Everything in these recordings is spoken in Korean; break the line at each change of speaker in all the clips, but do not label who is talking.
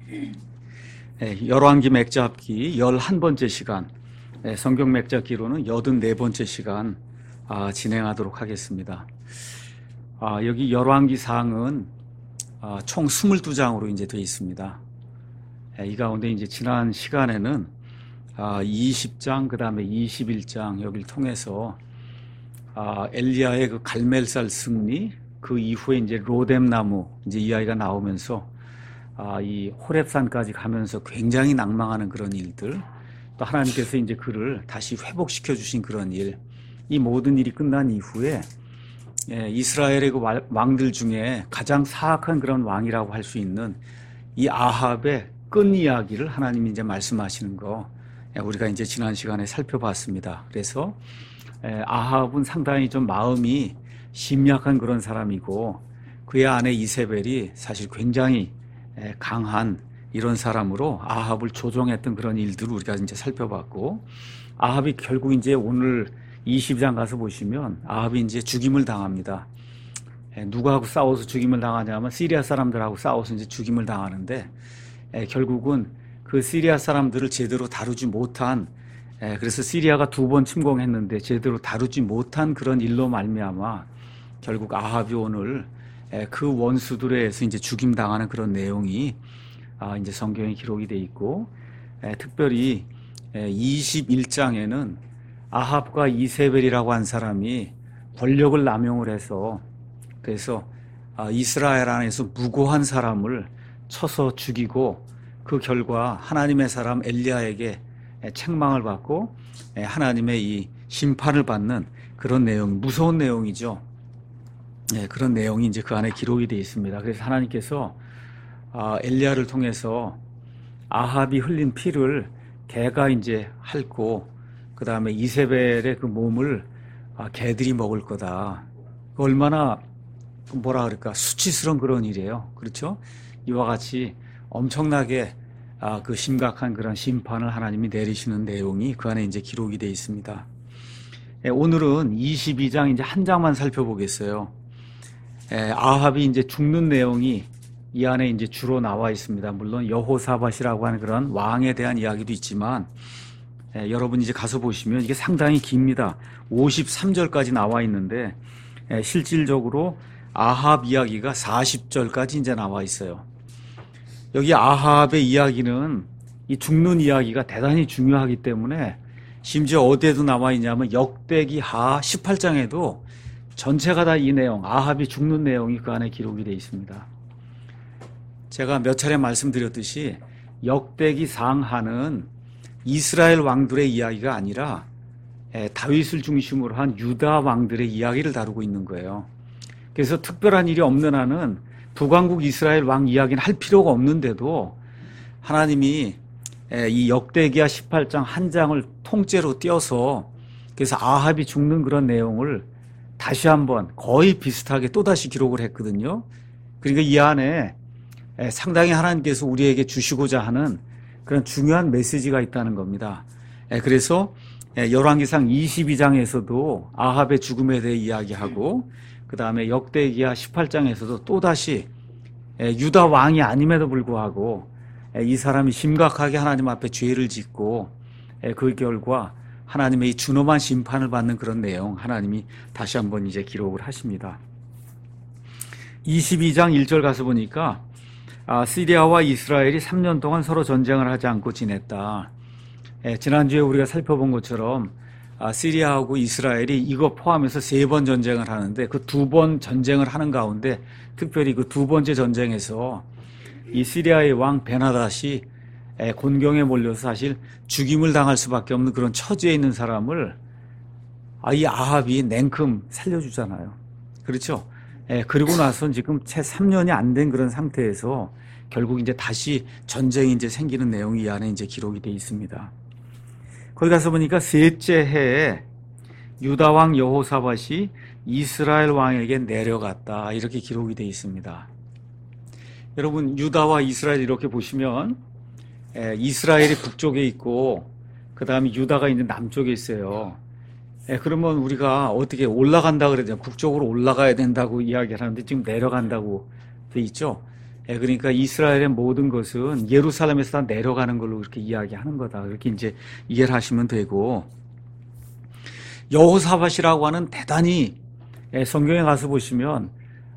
열왕기 맥잡기 11번째 시간, 성경 맥잡기로는 84번째 시간 진행하도록 하겠습니다. 여기 열왕기 상은 총 22장으로 이제 되어 있습니다. 이 가운데 이제 지난 시간에는 20장, 그 다음에 21장 여기를 통해서 엘리야의 그 갈멜살 승리, 그 이후에 이제 로뎀나무 이제 이야기가 나오면서 이 호렙산까지 가면서 굉장히 낭망하는 그런 일들, 또 하나님께서 이제 그를 다시 회복시켜 주신 그런 일, 이 모든 일이 끝난 이후에 이스라엘의 그 왕들 중에 가장 사악한 그런 왕이라고 할 수 있는 이 아합의 끝 이야기를 하나님이 이제 말씀하시는 거 우리가 이제 지난 시간에 살펴봤습니다. 그래서 아합은 상당히 좀 마음이 심약한 그런 사람이고, 그의 아내 이세벨이 사실 굉장히 강한 이런 사람으로 아합을 조종했던 그런 일들을 우리가 이제 살펴봤고, 아합이 결국 이제 오늘 20장 가서 보시면 아합이 이제 죽임을 당합니다. 누구하고 싸워서 죽임을 당하냐면 시리아 사람들하고 싸워서 이제 죽임을 당하는데, 결국은 그 시리아 사람들을 제대로 다루지 못한, 그래서 시리아가 2번 침공했는데 제대로 다루지 못한 그런 일로 말미암아 결국 아합이 오늘 그 원수들에 의해서 이제 죽임 당하는 그런 내용이 이제 성경에 기록이 돼 있고, 특별히 21장에는 아합과 이세벨이라고 한 사람이 권력을 남용을 해서, 그래서 이스라엘 안에서 무고한 사람을 쳐서 죽이고, 그 결과 하나님의 사람 엘리야에게 책망을 받고 하나님의 이 심판을 받는 그런 내용, 무서운 내용이죠. 그런 내용이 이제 그 안에 기록이 되어 있습니다. 그래서 하나님께서 엘리야를 통해서 아합이 흘린 피를 개가 이제 핥고, 그 다음에 이세벨의 그 몸을 개들이 먹을 거다. 얼마나 뭐라 그럴까, 수치스러운 그런 일이에요. 그렇죠? 이와 같이 엄청나게 그 심각한 그런 심판을 하나님이 내리시는 내용이 그 안에 이제 기록이 되어 있습니다. 오늘은 22장 이제 한 장만 살펴보겠어요. 아합이 이제 죽는 내용이 이 안에 이제 주로 나와 있습니다. 물론 여호사밧이라고 하는 그런 왕에 대한 이야기도 있지만, 여러분 이제 가서 보시면 이게 상당히 깁니다. 53절까지 나와 있는데, 실질적으로 아합 이야기가 40절까지 이제 나와 있어요. 여기 아합의 이야기는, 이 죽는 이야기가 대단히 중요하기 때문에 심지어 어디에도 나와 있냐면 역대기 하 18장에도 전체가 다 이 내용, 아합이 죽는 내용이 그 안에 기록이 되어 있습니다. 제가 몇 차례 말씀드렸듯이 역대기 상하는 이스라엘 왕들의 이야기가 아니라 다윗을 중심으로 한 유다 왕들의 이야기를 다루고 있는 거예요. 그래서 특별한 일이 없는 한은 북왕국 이스라엘 왕 이야기는 할 필요가 없는데도 하나님이 이 역대기하 18장 한 장을 통째로 띄어서, 그래서 아합이 죽는 그런 내용을 다시 한번 거의 비슷하게 또다시 기록을 했거든요. 그러니까 이 안에 상당히 하나님께서 우리에게 주시고자 하는 그런 중요한 메시지가 있다는 겁니다. 그래서 열왕기상 22장에서도 아합의 죽음에 대해 이야기하고, 그 다음에 역대기하 18장에서도 또다시 유다 왕이 아님에도 불구하고 이 사람이 심각하게 하나님 앞에 죄를 짓고 그 결과 하나님의 이 준엄한 심판을 받는 그런 내용, 하나님이 다시 한번 이제 기록을 하십니다. 22장 1절 가서 보니까 시리아와 이스라엘이 3년 동안 서로 전쟁을 하지 않고 지냈다. 지난주에 우리가 살펴본 것처럼 시리아하고 이스라엘이 이거 포함해서 3번 전쟁을 하는데, 그 2번 전쟁을 하는 가운데 특별히 그 2번째 전쟁에서 이 시리아의 왕 베나닷이 곤경에 몰려서 사실 죽임을 당할 수밖에 없는 그런 처지에 있는 사람을 이 아합이 냉큼 살려주잖아요. 그렇죠? 그리고 나서 지금 채 3년이 안 된 그런 상태에서 결국 이제 다시 전쟁이 이제 생기는 내용이 이 안에 이제 기록이 되어 있습니다. 거기 가서 보니까 셋째 해에 유다 왕 여호사밧이 이스라엘 왕에게 내려갔다, 이렇게 기록이 되어 있습니다. 여러분, 유다와 이스라엘 이렇게 보시면 이스라엘이 북쪽에 있고, 그 다음에 유다가 있는 남쪽에 있어요. 그러면 우리가 어떻게 올라간다 그러죠? 북쪽으로 올라가야 된다고 이야기를 하는데 지금 내려간다고 돼 있죠. 그러니까 이스라엘의 모든 것은 예루살렘에서 다 내려가는 걸로 그렇게 이야기하는 거다. 그렇게 이제 이해를 하시면 되고, 여호사밧이라고 하는 대단히 성경에 가서 보시면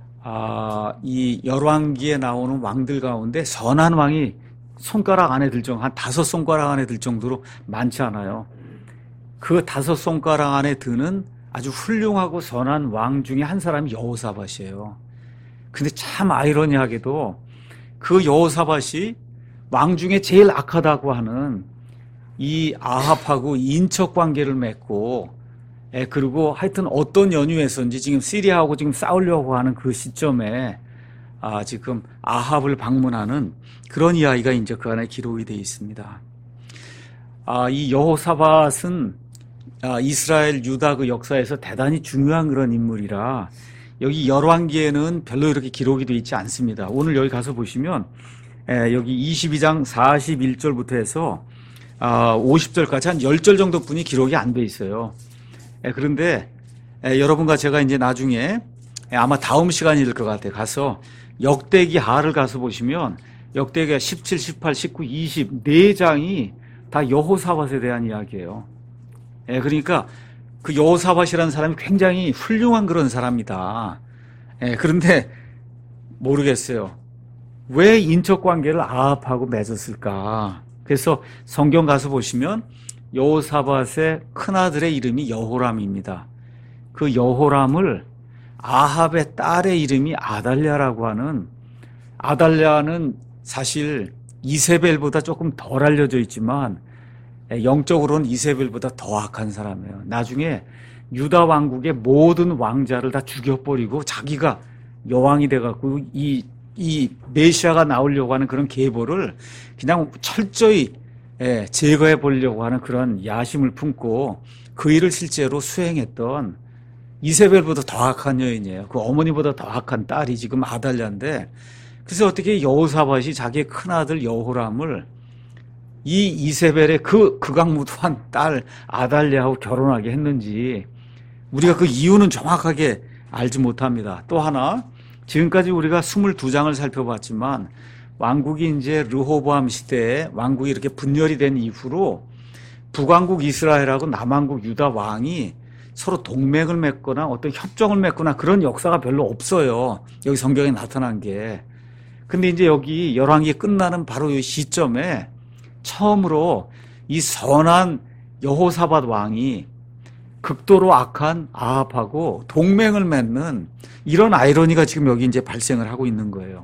이 열왕기에 나오는 왕들 가운데 선한 왕이 손가락 안에 들 정도, 한 5손가락 안에 들 정도로 많지 않아요. 그 5손가락 안에 드는 아주 훌륭하고 선한 왕 중에 한 사람이 여호사밧이에요. 근데 참 아이러니하게도 그 여호사밧이 왕 중에 제일 악하다고 하는 이 아합하고 인척 관계를 맺고, 그리고 하여튼 어떤 연유에서인지 지금 시리아하고 지금 싸우려고 하는 그 시점에 지금 아합을 방문하는 그런 이야기가 이제 그 안에 기록이 되어 있습니다. 이 여호사밧은 이스라엘 유다 그 역사에서 대단히 중요한 그런 인물이라 여기 열왕기에는 별로 이렇게 기록이 되어 있지 않습니다. 오늘 여기 가서 보시면 여기 22장 41절부터 해서 50절까지 한 10절 정도뿐이 기록이 안 돼 있어요. 그런데 여러분과 제가 이제 나중에 아마 다음 시간이 될 것 같아요. 가서 역대기 하를 가서 보시면 역대기가 17, 18, 19, 20 4장이 다 여호사밧에 대한 이야기예요. 그러니까 그 여호사밧이라는 사람이 굉장히 훌륭한 그런 사람이다. 그런데 모르겠어요. 왜 인척 관계를 아합하고 맺었을까? 그래서 성경 가서 보시면 여호사밧의 큰아들의 이름이 여호람입니다. 그 여호람을 아합의 딸의 이름이 아달랴라고 하는, 아달랴는 사실 이세벨보다 조금 덜 알려져 있지만 영적으로는 이세벨보다 더 악한 사람이에요. 나중에 유다 왕국의 모든 왕자를 다 죽여버리고 자기가 여왕이 돼갖고 이 메시아가 나오려고 하는 그런 계보를 그냥 철저히 제거해 보려고 하는 그런 야심을 품고 그 일을 실제로 수행했던 이세벨보다 더 악한 여인이에요. 그 어머니보다 더 악한 딸이 지금 아달랴인데, 그래서 어떻게 여호사밧이 자기의 큰아들 여호람을 이 이세벨의 그 극악무도한 딸 아달랴하고 결혼하게 했는지 우리가 그 이유는 정확하게 알지 못합니다. 또 하나, 지금까지 우리가 22장을 살펴봤지만 왕국이 이제 르호보암 시대에 왕국이 이렇게 분열이 된 이후로 북왕국 이스라엘하고 남왕국 유다 왕이 서로 동맹을 맺거나 어떤 협정을 맺거나 그런 역사가 별로 없어요. 여기 성경에 나타난 게. 근데 이제 여기 열왕기 끝나는 바로 이 시점에 처음으로 이 선한 여호사밧 왕이 극도로 악한 아합하고 동맹을 맺는 이런 아이러니가 지금 여기 이제 발생을 하고 있는 거예요.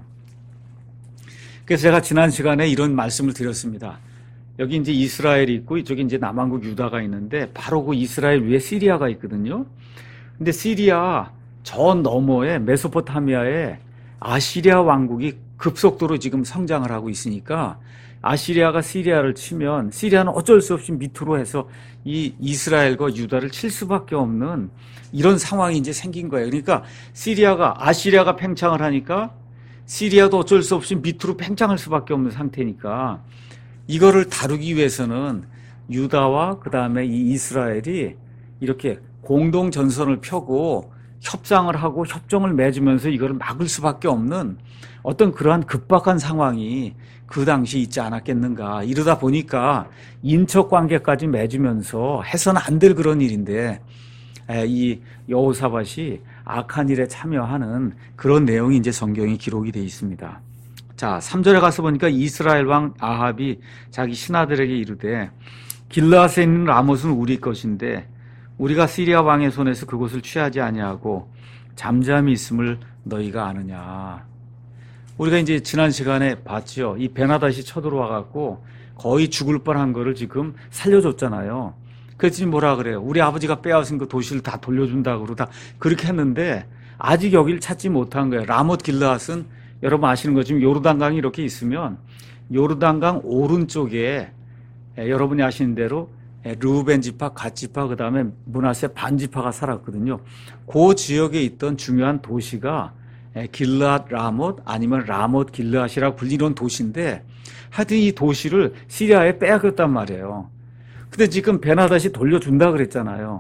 그래서 제가 지난 시간에 이런 말씀을 드렸습니다. 여기 이제 이스라엘이 있고 이쪽에 이제 남왕국 유다가 있는데 바로 그 이스라엘 위에 시리아가 있거든요. 근데 시리아 저 너머에 메소포타미아에 아시리아 왕국이 급속도로 지금 성장을 하고 있으니까 아시리아가 시리아를 치면 시리아는 어쩔 수 없이 밑으로 해서 이 이스라엘과 유다를 칠 수밖에 없는 이런 상황이 이제 생긴 거예요. 그러니까 아시리아가 팽창을 하니까 시리아도 어쩔 수 없이 밑으로 팽창할 수밖에 없는 상태니까 이거를 다루기 위해서는 유다와 그 다음에 이 이스라엘이 이렇게 공동 전선을 펴고 협상을 하고 협정을 맺으면서 이거를 막을 수밖에 없는 어떤 그러한 급박한 상황이 그 당시 있지 않았겠는가. 이러다 보니까 인척 관계까지 맺으면서 해서는 안 될 그런 일인데 이 여호사밧이 악한 일에 참여하는 그런 내용이 이제 성경에 기록이 되어 있습니다. 자, 3절에 가서 보니까 이스라엘 왕 아합이 자기 신하들에게 이르되 길르앗에 있는 라못은 우리 것인데 우리가 시리아 왕의 손에서 그곳을 취하지 아니하고 잠잠히 있음을 너희가 아느냐. 우리가 이제 지난 시간에 봤죠. 이 베나닷이 쳐들어와 갖고 거의 죽을 뻔한 거를 지금 살려줬잖아요. 그래서 지금 뭐라 그래요? 우리 아버지가 빼앗은 그 도시를 다 돌려준다고 그러다 그렇게 했는데 아직 여기를 찾지 못한 거예요. 라못 길르앗은 여러분 아시는 것처럼 요르단강이 이렇게 있으면 요르단강 오른쪽에 여러분이 아시는 대로 르우벤 지파, 갓 지파, 그 다음에 므낫세 반 지파가 살았거든요. 그 지역에 있던 중요한 도시가 길르앗 라못 아니면 라못 길르앗이라고 불리는 도시인데 하여튼 이 도시를 시리아에 빼앗겼단 말이에요. 근데 지금 베나닷이 돌려준다 그랬잖아요.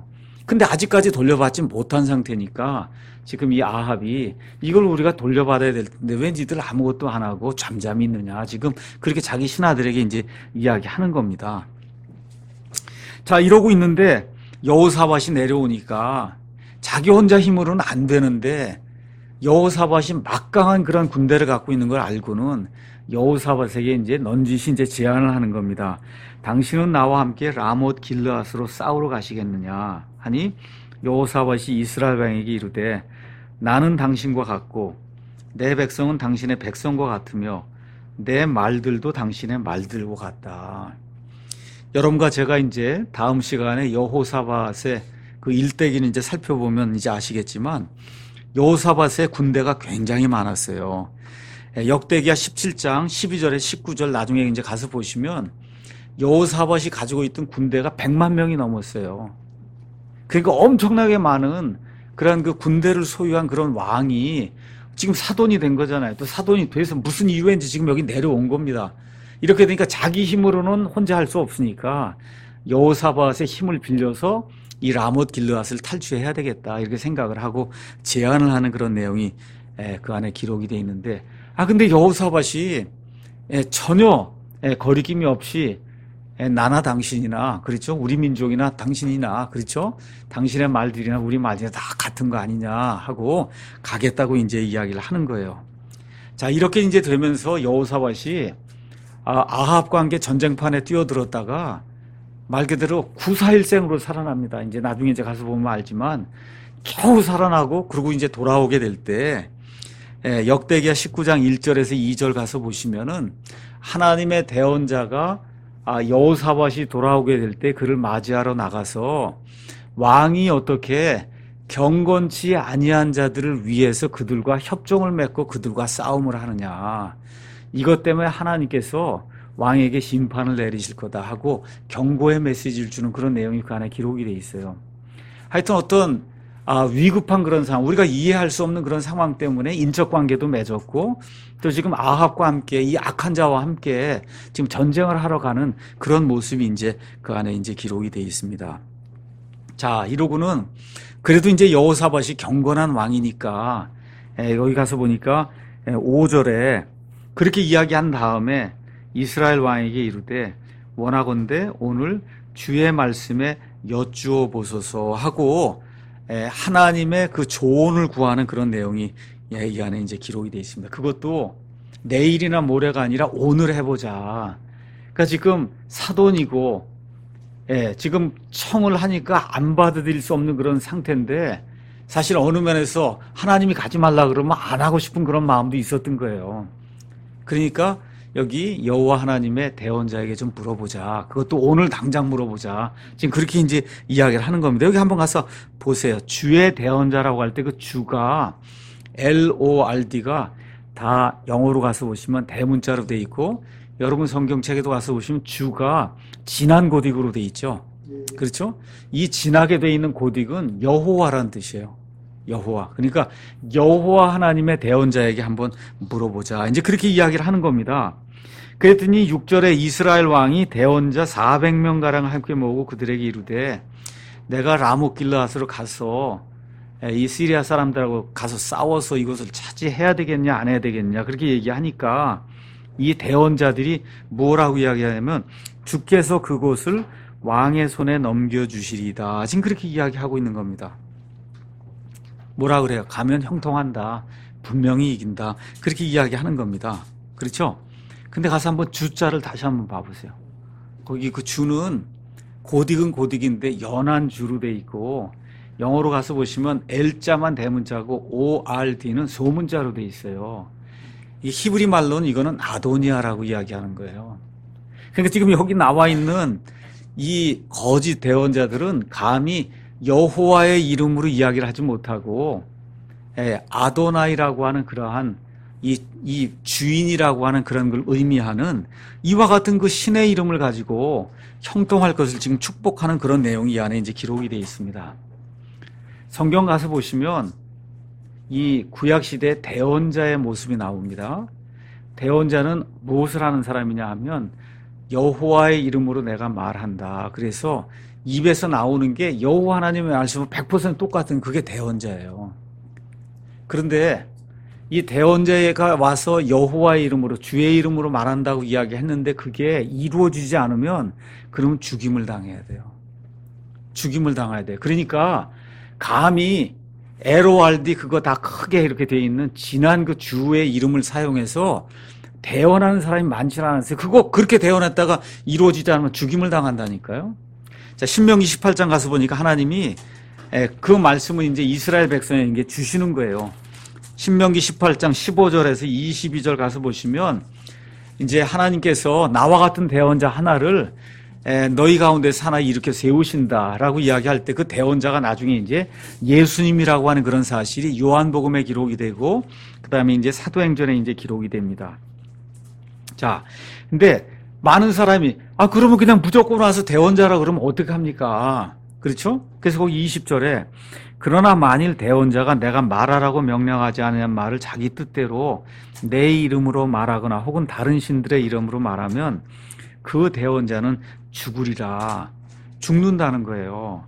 근데 아직까지 돌려받지 못한 상태니까 지금 이 아합이 이걸 우리가 돌려받아야 될 텐데 왜 니들 아무것도 안 하고 잠잠히 있느냐. 지금 그렇게 자기 신하들에게 이제 이야기하는 겁니다. 자, 이러고 있는데 여호사밧이 내려오니까 자기 혼자 힘으로는 안 되는데 여호사밧이 막강한 그런 군대를 갖고 있는 걸 알고는 여호사밧에게 이제 넌지시 이제 제안을 하는 겁니다. 당신은 나와 함께 라못 길르앗으로 싸우러 가시겠느냐 하니 여호사밧이 이스라엘 왕에게 이르되 나는 당신과 같고 내 백성은 당신의 백성과 같으며 내 말들도 당신의 말들과 같다. 여러분과 제가 이제 다음 시간에 여호사밧의 그 일대기는 이제 살펴보면 이제 아시겠지만 여호사밧의 군대가 굉장히 많았어요. 역대기하 17장 12절에 19절 나중에 이제 가서 보시면 여호사밧이 가지고 있던 군대가 100만 명이 넘었어요. 그러니까 엄청나게 많은 그런 그 군대를 소유한 그런 왕이 지금 사돈이 된 거잖아요. 또 사돈이 돼서 무슨 이유인지 지금 여기 내려온 겁니다. 이렇게 되니까 자기 힘으로는 혼자 할 수 없으니까 여호사밧의 힘을 빌려서 이 라못 길르앗을 탈취해야 되겠다 이렇게 생각을 하고 제안을 하는 그런 내용이 그 안에 기록이 되어 있는데 근데 여호사밧이 전혀 거리낌이 없이 나나 당신이나 그렇죠 우리 민족이나 당신이나 그렇죠 당신의 말들이나 우리 말들이나 다 같은 거 아니냐 하고 가겠다고 이제 이야기를 하는 거예요. 자, 이렇게 이제 되면서 여호사밧이 아합과 함께 전쟁판에 뛰어들었다가 말 그대로 구사일생으로 살아납니다. 이제 나중에 이제 가서 보면 알지만 겨우 살아나고 그리고 이제 돌아오게 될 때 역대기하 19장 1절에서 2절 가서 보시면은 하나님의 대언자가 여호사밧이 돌아오게 될 때 그를 맞이하러 나가서 왕이 어떻게 경건치 아니한 자들을 위해서 그들과 협정을 맺고 그들과 싸움을 하느냐. 이것 때문에 하나님께서 왕에게 심판을 내리실 거다 하고 경고의 메시지를 주는 그런 내용이 그 안에 기록이 돼 있어요. 하여튼 어떤 위급한 그런 상황, 우리가 이해할 수 없는 그런 상황 때문에 인적 관계도 맺었고 또 지금 아합과 함께 이 악한 자와 함께 지금 전쟁을 하러 가는 그런 모습이 이제 그 안에 이제 기록이 돼 있습니다. 자, 이러고는 그래도 이제 여호사밧이 경건한 왕이니까 여기 가서 보니까 5절에 그렇게 이야기한 다음에 이스라엘 왕에게 이르되 원하건대 오늘 주의 말씀에 여쭈어 보소서 하고 하나님의 그 조언을 구하는 그런 내용이 이 안에 이제 기록이 되어 있습니다. 그것도 내일이나 모레가 아니라 오늘 해보자. 그러니까 지금 사돈이고 지금 청을 하니까 안 받아들일 수 없는 그런 상태인데 사실 어느 면에서 하나님이 가지 말라 그러면 안 하고 싶은 그런 마음도 있었던 거예요. 그러니까 여기 여호와 하나님의 대언자에게 좀 물어보자. 그것도 오늘 당장 물어보자. 지금 그렇게 이제 이야기를 하는 겁니다. 여기 한번 가서 보세요. 주의 대언자라고 할 때 그 주가 LORD가 다 영어로 가서 보시면 대문자로 돼 있고 여러분 성경책에도 가서 보시면 주가 진한 고딕으로 돼 있죠. 그렇죠? 이 진하게 돼 있는 고딕은 여호와라는 뜻이에요. 여호와. 그러니까 여호와 하나님의 대언자에게 한번 물어보자. 이제 그렇게 이야기를 하는 겁니다. 그랬더니 6절에 이스라엘 왕이 대언자 400명가량을 함께 모으고 그들에게 이르되 내가 라못 길르앗으로 가서 이 시리아 사람들하고 가서 싸워서 이것을 차지해야 되겠냐 안 해야 되겠냐 그렇게 얘기하니까 이 대언자들이 뭐라고 이야기하냐면 주께서 그곳을 왕의 손에 넘겨주시리다. 지금 그렇게 이야기하고 있는 겁니다. 뭐라 그래요? 가면 형통한다. 분명히 이긴다. 그렇게 이야기하는 겁니다. 그렇죠? 근데 가서 한번 주자를 다시 한번 봐보세요. 거기 그 주는 고딕은 고딕인데 연한 주로 돼 있고 영어로 가서 보시면 L자만 대문자고 ORD는 소문자로 돼 있어요. 이 히브리 말로는 이거는 아도니아라고 이야기하는 거예요. 그러니까 지금 여기 나와 있는 이 거짓 대언자들은 감히 여호와의 이름으로 이야기를 하지 못하고 아도나이라고 하는 그러한 이 주인이라고 하는 그런 걸 의미하는 이와 같은 그 신의 이름을 가지고 형통할 것을 지금 축복하는 그런 내용이 이 안에 이제 기록이 되어 있습니다. 성경 가서 보시면 이 구약시대 대언자의 모습이 나옵니다. 대언자는 무엇을 하는 사람이냐 하면 여호와의 이름으로 내가 말한다. 그래서 입에서 나오는 게 여호와 하나님의 말씀은 100% 똑같은 그게 대언자예요. 그런데 이 대언자가 와서 여호와의 이름으로 주의 이름으로 말한다고 이야기했는데 그게 이루어지지 않으면 그러면 죽임을 당해야 돼요. 죽임을 당해야 돼요. 그러니까 감히 LORD 그거 다 크게 이렇게 돼 있는 진한 그 주의 이름을 사용해서 대언하는 사람이 많지 않았어요. 그거 그렇게 대언했다가 이루어지지 않으면 죽임을 당한다니까요. 자, 신명기 18장 가서 보니까 하나님이 그 말씀을 이제 이스라엘 백성에게 주시는 거예요. 신명기 18장 15절에서 22절 가서 보시면 이제 하나님께서 나와 같은 대언자 하나를 너희 가운데서 하나 이렇게 세우신다라고 이야기할 때 그 대언자가 나중에 이제 예수님이라고 하는 그런 사실이 요한복음에 기록이 되고 그다음에 이제 사도행전에 이제 기록이 됩니다. 자, 근데 많은 사람이 그러면 그냥 무조건 와서 대언자라 그러면 어떻게 합니까? 그렇죠? 그래서 거기 20절에 그러나 만일 대언자가 내가 말하라고 명령하지 않은 말을 자기 뜻대로 내 이름으로 말하거나 혹은 다른 신들의 이름으로 말하면 그 대언자는 죽으리라. 죽는다는 거예요.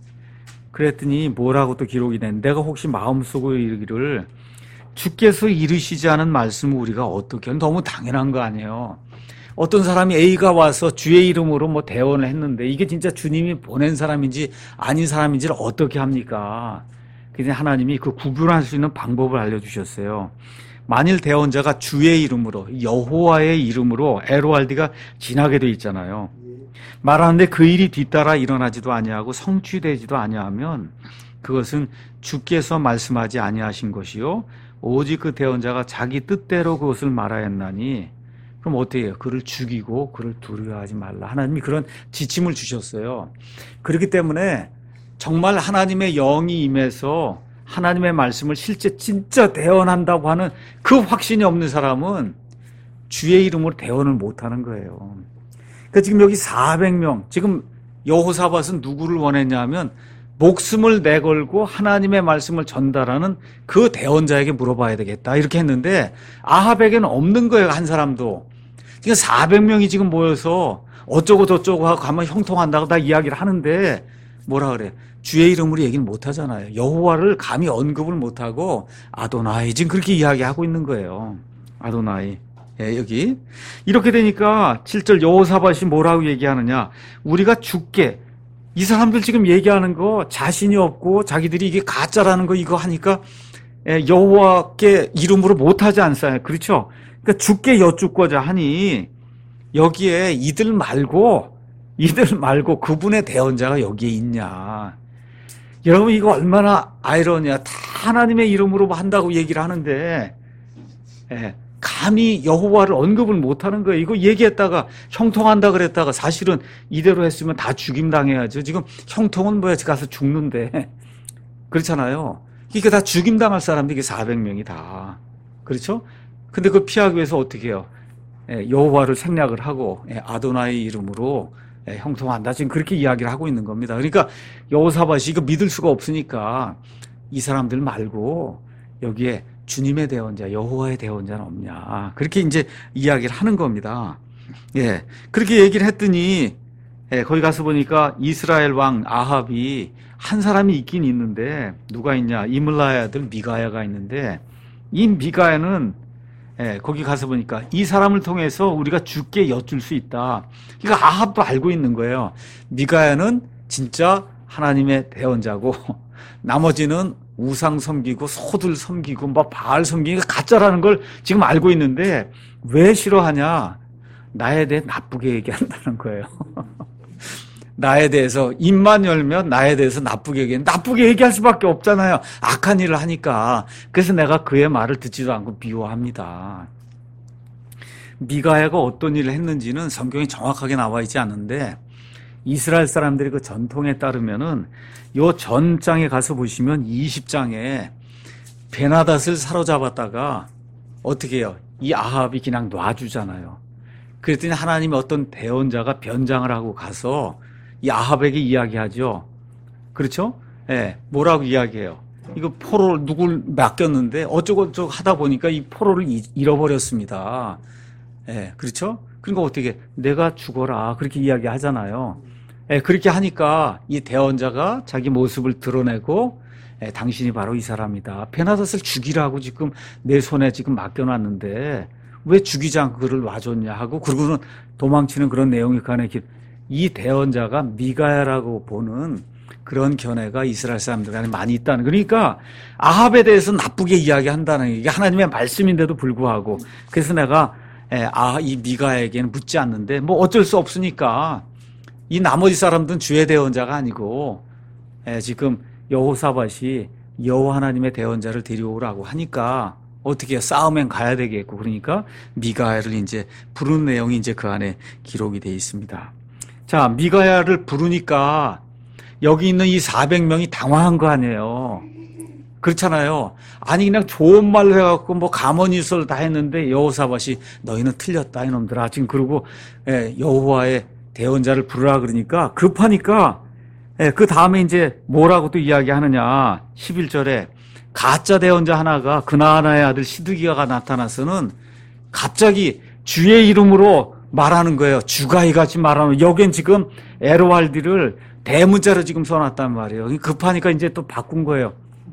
그랬더니 뭐라고 또 기록이 된 내가 혹시 마음속으로 이르기를 주께서 이르시지 않은 말씀을 우리가 어떻게 너무 당연한 거 아니에요. 어떤 사람이 A가 와서 주의 이름으로 뭐 대언을 했는데 이게 진짜 주님이 보낸 사람인지 아닌 사람인지를 어떻게 합니까? 그래서 하나님이 그 구분할 수 있는 방법을 알려주셨어요. 만일 대언자가 주의 이름으로 여호와의 이름으로 LORD가 지나게 돼 있잖아요. 말하는데 그 일이 뒤따라 일어나지도 아니하고 성취되지도 아니하면 그것은 주께서 말씀하지 아니하신 것이요 오직 그 대언자가 자기 뜻대로 그것을 말하였나니 그럼 어떻게 해요? 그를 죽이고 그를 두려워하지 말라. 하나님이 그런 지침을 주셨어요. 그렇기 때문에 정말 하나님의 영이 임해서 하나님의 말씀을 실제 진짜 대언한다고 하는 그 확신이 없는 사람은 주의 이름으로 대언을 못하는 거예요. 그러니까 지금 여기 400명, 지금 여호사밧은 누구를 원했냐면 목숨을 내걸고 하나님의 말씀을 전달하는 그 대언자에게 물어봐야 되겠다 이렇게 했는데 아합에게는 없는 거예요. 한 사람도. 그러니까 400명이 지금 모여서 어쩌고 저쩌고 하고 가면 형통한다고 다 이야기를 하는데 뭐라 그래? 주의 이름으로 얘기는 못 하잖아요. 여호와를 감히 언급을 못 하고 아도나이 지금 그렇게 이야기하고 있는 거예요. 아도나이. 예, 여기. 이렇게 되니까 7절 여호사밧이 뭐라고 얘기하느냐? 우리가 죽게 이 사람들 지금 얘기하는 거 자신이 없고 자기들이 이게 가짜라는 거 이거 하니까 여호와께 이름으로 못하지 않습니까? 그렇죠? 그러니까 죽게 여쭙고자 하니 여기에 이들 말고 그분의 대언자가 여기에 있냐. 여러분 이거 얼마나 아이러니야. 다 하나님의 이름으로 한다고 얘기를 하는데 감히 여호와를 언급을 못하는 거예요. 이거 얘기했다가 형통한다 그랬다가 사실은 이대로 했으면 다 죽임 당해야죠. 지금 형통은 뭐야? 가서 죽는데 그렇잖아요. 이게 다 죽임 당할 사람들이 400명이 다 그렇죠? 근데 그걸 피하기 위해서 어떻게 해요? 여호와를 생략을 하고 아도나이 이름으로 형통한다. 지금 그렇게 이야기를 하고 있는 겁니다. 그러니까 여호사밧이 이거 믿을 수가 없으니까 이 사람들 말고 여기에 주님의 대언자, 여호와의 대언자는 없냐. 그렇게 이제 이야기를 하는 겁니다. 예. 그렇게 얘기를 했더니, 거기 가서 보니까 이스라엘 왕 아합이 한 사람이 있긴 있는데, 누가 있냐. 이물라의 아들 미가야가 있는데, 이 미가야는, 거기 가서 보니까 이 사람을 통해서 우리가 주께 여쭐 수 있다. 이거 아합도 알고 있는 거예요. 미가야는 진짜 하나님의 대언자고, 나머지는 우상 섬기고 소들 섬기고 막 바알 섬기고 가짜라는 걸 지금 알고 있는데 왜 싫어하냐? 나에 대해 나쁘게 얘기한다는 거예요. 나에 대해서 입만 열면 나에 대해서 나쁘게 얘기할 수밖에 없잖아요. 악한 일을 하니까. 그래서 내가 그의 말을 듣지도 않고 미워합니다. 미가야가 어떤 일을 했는지는 성경에 정확하게 나와 있지 않은데 이스라엘 사람들의 그 전통에 따르면은 요 전장에 가서 보시면 20장에 베나닷을 사로잡았다가 어떻게 해요? 이 아합이 그냥 놔주잖아요. 그랬더니 하나님이 어떤 대언자가 변장을 하고 가서 이 아합에게 이야기하죠. 그렇죠? 예, 뭐라고 이야기해요? 이거 포로를 누굴 맡겼는데 어쩌고저쩌고 하다 보니까 이 포로를 잃어버렸습니다. 예, 그렇죠? 그러니까 어떻게 내가 죽어라 그렇게 이야기하잖아요. 그렇게 하니까 이 대언자가 자기 모습을 드러내고 당신이 바로 이 사람이다. 베나닷을 죽이라고 지금 내 손에 지금 맡겨놨는데 왜 죽이지 않고 그를 놔줬냐 하고 그러고는 도망치는 그런 내용이 그 안에 이 대언자가 미가야라고 보는 그런 견해가 이스라엘 사람들 안에 많이 있다는. 그러니까 아합에 대해서 나쁘게 이야기한다는 게 하나님의 말씀인데도 불구하고 그래서 내가 이 미가야에게는 묻지 않는데 뭐 어쩔 수 없으니까 이 나머지 사람들은 주의 대언자가 아니고 지금 여호사밧이 여호와 하나님의 대언자를 데려오라고 하니까 어떻게 싸움엔 가야 되겠고 그러니까 미가야를 이제 부르는 내용이 이제 그 안에 기록이 되어 있습니다. 자, 미가야를 부르니까 여기 있는 이 400명이 당황한 거 아니에요. 그렇잖아요. 아니 그냥 좋은 말로 해갖고 뭐 가문이설 다 했는데 여호사밧이 너희는 틀렸다 이놈들아 지금 그러고 여호와의 대언자를 부르라 그러니까 급하니까 그 다음에 이제 뭐라고 또 이야기하느냐 11절에 가짜 대언자 하나가 그나아나의 아들 시드기야가 나타나서는 갑자기 주의 이름으로 말하는 거예요. 주가이 같이 말하는 여긴 지금 에르왈디를 대문자로 지금 써놨단 말이에요. 급하니까 이제 또 바꾼 거예요.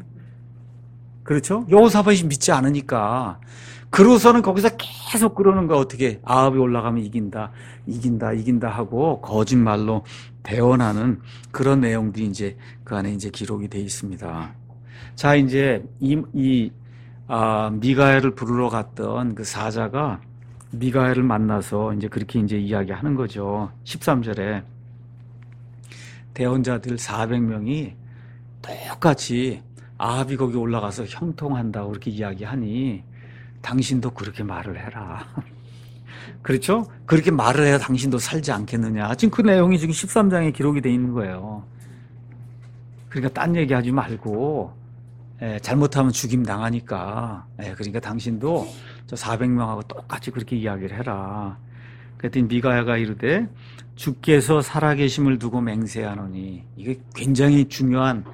그렇죠? 여호사밧이 믿지 않으니까. 그러고서는 거기서 계속 그러는 거야. 어떻게 아합이 올라가면 이긴다 하고 거짓말로 대언하는 그런 내용들이 이제 그 안에 이제 기록이 되어 있습니다. 자, 이제 미가야를 부르러 갔던 그 사자가 미가야를 만나서 이제 그렇게 이제 이야기하는 거죠. 13절에 대언자들 400명이 똑같이 아합이 거기 올라가서 형통한다고 그렇게 이야기하니 당신도 그렇게 말을 해라. 그렇죠? 그렇게 말을 해야 당신도 살지 않겠느냐. 지금 그 내용이 지금 13장에 기록이 되어 있는 거예요. 그러니까 딴 얘기하지 말고 잘못하면 죽임 당하니까 그러니까 당신도 저 400명하고 똑같이 그렇게 이야기를 해라. 그랬더니 미가야가 이르되 주께서 살아계심을 두고 맹세하노니 이게 굉장히 중요한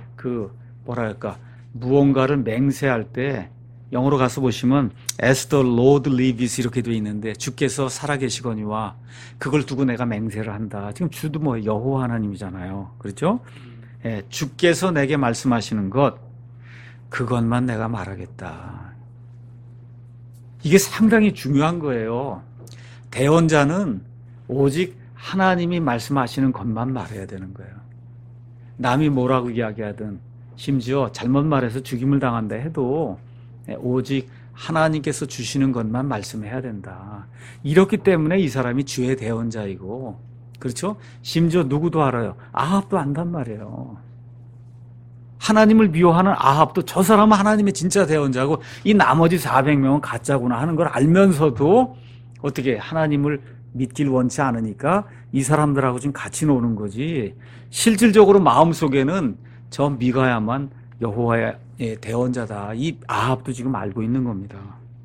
무언가를 맹세할 때 영어로 가서 보시면 As the Lord lives 이렇게 되어 있는데 주께서 살아계시거니와 그걸 두고 내가 맹세를 한다. 지금 주도 뭐 여호와 하나님이잖아요. 그렇죠? 주께서 내게 말씀하시는 것 그것만 내가 말하겠다. 이게 상당히 중요한 거예요. 대언자는 오직 하나님이 말씀하시는 것만 말해야 되는 거예요. 남이 뭐라고 이야기하든 심지어 잘못 말해서 죽임을 당한다 해도 오직 하나님께서 주시는 것만 말씀해야 된다. 이렇기 때문에 이 사람이 주의 대언자이고 그렇죠? 심지어 누구도 알아요. 아합도 안단 말이에요. 하나님을 미워하는 아합도 저 사람은 하나님의 진짜 대언자고 이 나머지 400명은 가짜구나 하는 걸 알면서도 어떻게 하나님을 믿길 원치 않으니까 이 사람들하고 지금 같이 노는 거지. 실질적으로 마음속에는 저 미가야만 여호와의 대언자다. 이 아합도 지금 알고 있는 겁니다.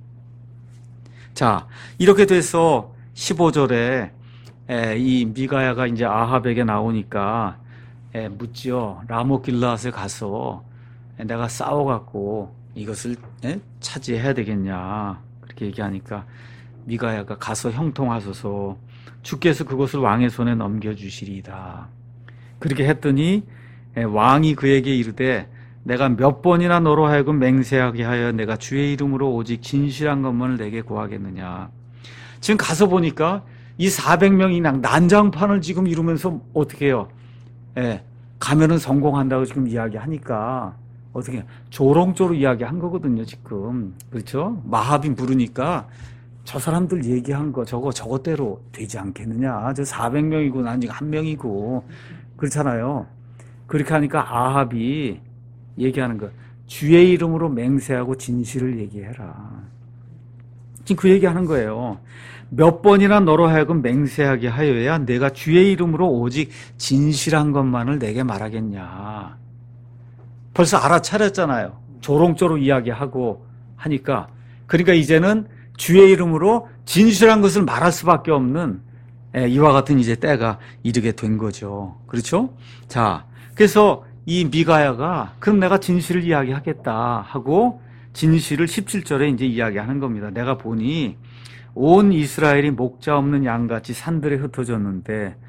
자, 이렇게 돼서 15절에 이 미가야가 이제 아합에게 나오니까 묻지요. 라못 길라앗에 가서 내가 싸워갖고 이것을 차지해야 되겠냐. 그렇게 얘기하니까 미가야가 가서 형통하소서 주께서 그것을 왕의 손에 넘겨주시리이다. 그렇게 했더니 왕이 그에게 이르되 내가 몇 번이나 너로 하여금 맹세하게 하여 내가 주의 이름으로 오직 진실한 것만을 내게 구하겠느냐. 지금 가서 보니까 이 400명이 그냥 난장판을 지금 이루면서 어떻게 해요? 가면은 성공한다고 지금 이야기하니까 어떻게 조롱조로 이야기한 거거든요 지금. 그렇죠? 마합이 부르니까 저 사람들 얘기한 거 저것대로 되지 않겠느냐. 저 400명이고 난 지금 1명이고 그렇잖아요. 그렇게 하니까 아합이 얘기하는 거 주의 이름으로 맹세하고 진실을 얘기해라. 지금 그 얘기하는 거예요. 몇 번이나 너로 하여금 맹세하게 하여야 내가 주의 이름으로 오직 진실한 것만을 내게 말하겠냐. 벌써 알아차렸잖아요. 조롱조로 이야기하고 하니까. 그러니까 이제는 주의 이름으로 진실한 것을 말할 수밖에 없는 이와 같은 이제 때가 이르게 된 거죠. 그렇죠? 자, 그래서 이 미가야가 그럼 내가 진실을 이야기하겠다 하고 진실을 17절에 이제 이야기하는 겁니다. 내가 보니 온 이스라엘이 목자 없는 양같이 산들에 흩어졌는데